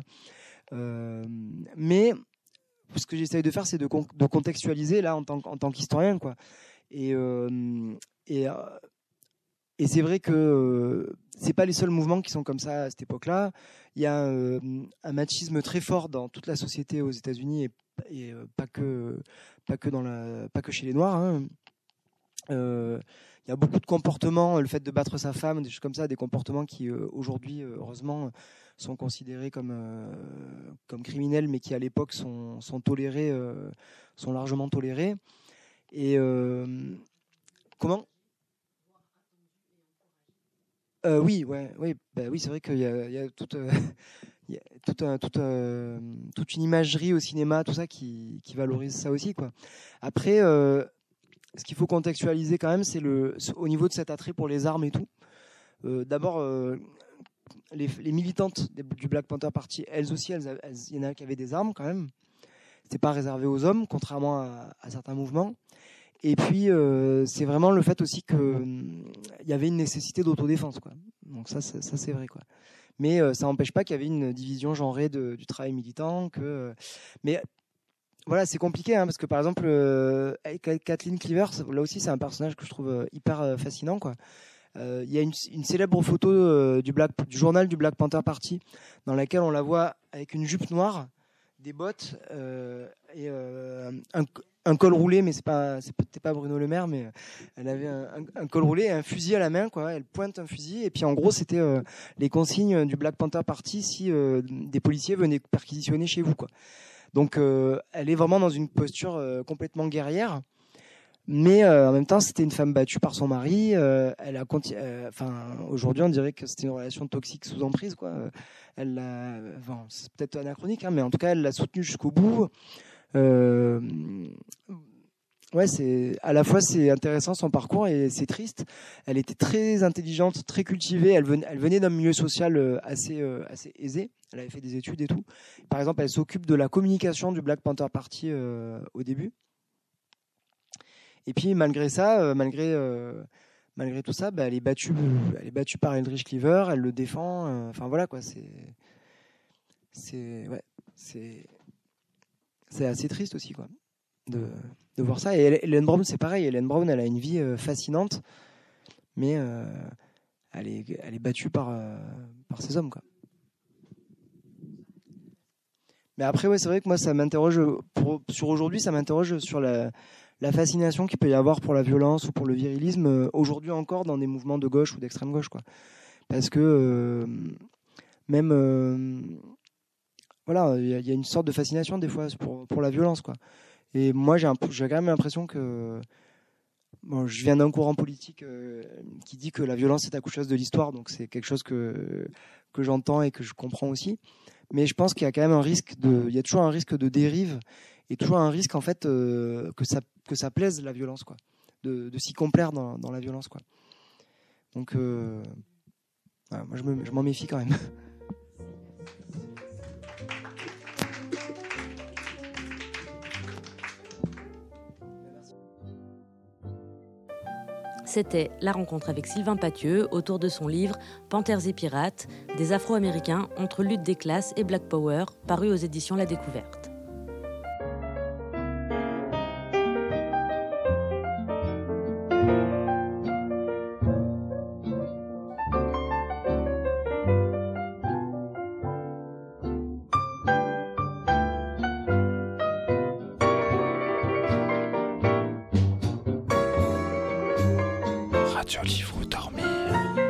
Mais ce que j'essaye de faire, c'est de contextualiser là en tant qu'historien, quoi. Et Et c'est vrai que c'est pas les seuls mouvements qui sont comme ça à cette époque-là. Il y a un machisme très fort dans toute la société aux États-Unis et pas que chez les Noirs. Hein. Il y a beaucoup de comportements, le fait de battre sa femme, des choses comme ça, des comportements qui aujourd'hui, heureusement, sont considérés comme criminels, mais qui à l'époque sont tolérés, sont largement tolérés. Et comment ? Oui, c'est vrai qu'il y a toute une imagerie au cinéma, tout ça qui valorise ça aussi, quoi. Après, ce qu'il faut contextualiser quand même, c'est au niveau de cet attrait pour les armes et tout. D'abord, les militantes du Black Panther Party, elles aussi, il y en a qui avaient des armes quand même. C'était pas réservé aux hommes, contrairement à certains mouvements. Et puis, c'est vraiment le fait aussi qu'il y avait une nécessité d'autodéfense, quoi. Donc ça c'est vrai, quoi. Mais ça n'empêche pas qu'il y avait une division genrée du travail militant. Mais voilà, c'est compliqué, hein, parce que par exemple, Kathleen Cleaver, là aussi, c'est un personnage que je trouve hyper fascinant, quoi. Il y a une célèbre photo du journal du Black Panther Party, dans laquelle on la voit avec une jupe noire, des bottes et un col roulé, mais c'était pas Bruno Le Maire, mais elle avait un col roulé et un fusil à la main, quoi. Elle pointe un fusil, et puis en gros, c'était les consignes du Black Panther Party si des policiers venaient perquisitionner chez vous, quoi. Donc, elle est vraiment dans une posture complètement guerrière. Mais en même temps, c'était une femme battue par son mari. Aujourd'hui, on dirait que c'était une relation toxique sous emprise, quoi. C'est peut-être anachronique, hein, mais en tout cas, elle l'a soutenue jusqu'au bout. À la fois c'est intéressant son parcours et c'est triste. Elle était très intelligente, très cultivée. Elle venait d'un milieu social assez aisé. Elle avait fait des études et tout. Par exemple, elle s'occupe de la communication du Black Panther Party au début. Et puis malgré ça, malgré tout ça, elle est battue par Eldridge Cleaver. Elle le défend. Enfin voilà, quoi. C'est assez triste aussi, quoi, de voir ça. Et Ellen Brown, c'est pareil. Ellen Brown, elle a une vie fascinante, mais elle est battue par ces hommes, quoi. Mais après, ouais, c'est vrai que moi, ça m'interroge sur aujourd'hui, ça m'interroge sur la fascination qu'il peut y avoir pour la violence ou pour le virilisme aujourd'hui encore dans des mouvements de gauche ou d'extrême gauche, quoi. Parce que même voilà, il y a une sorte de fascination des fois pour la violence, quoi. Et moi, j'ai quand même l'impression que je viens d'un courant politique qui dit que la violence est accoucheuse de l'histoire, donc c'est quelque chose que j'entends et que je comprends aussi. Mais je pense qu'il y a quand même il y a toujours un risque de dérive et toujours un risque en fait que ça plaise la violence, quoi, de s'y complaire dans la violence, quoi. Donc voilà, moi je m'en méfie quand même. C'était la rencontre avec Sylvain Pathieu autour de son livre « Panthères et pirates, des Afro-Américains entre lutte des classes et Black Power » paru aux éditions La Découverte. Radio Livre ou Dormir.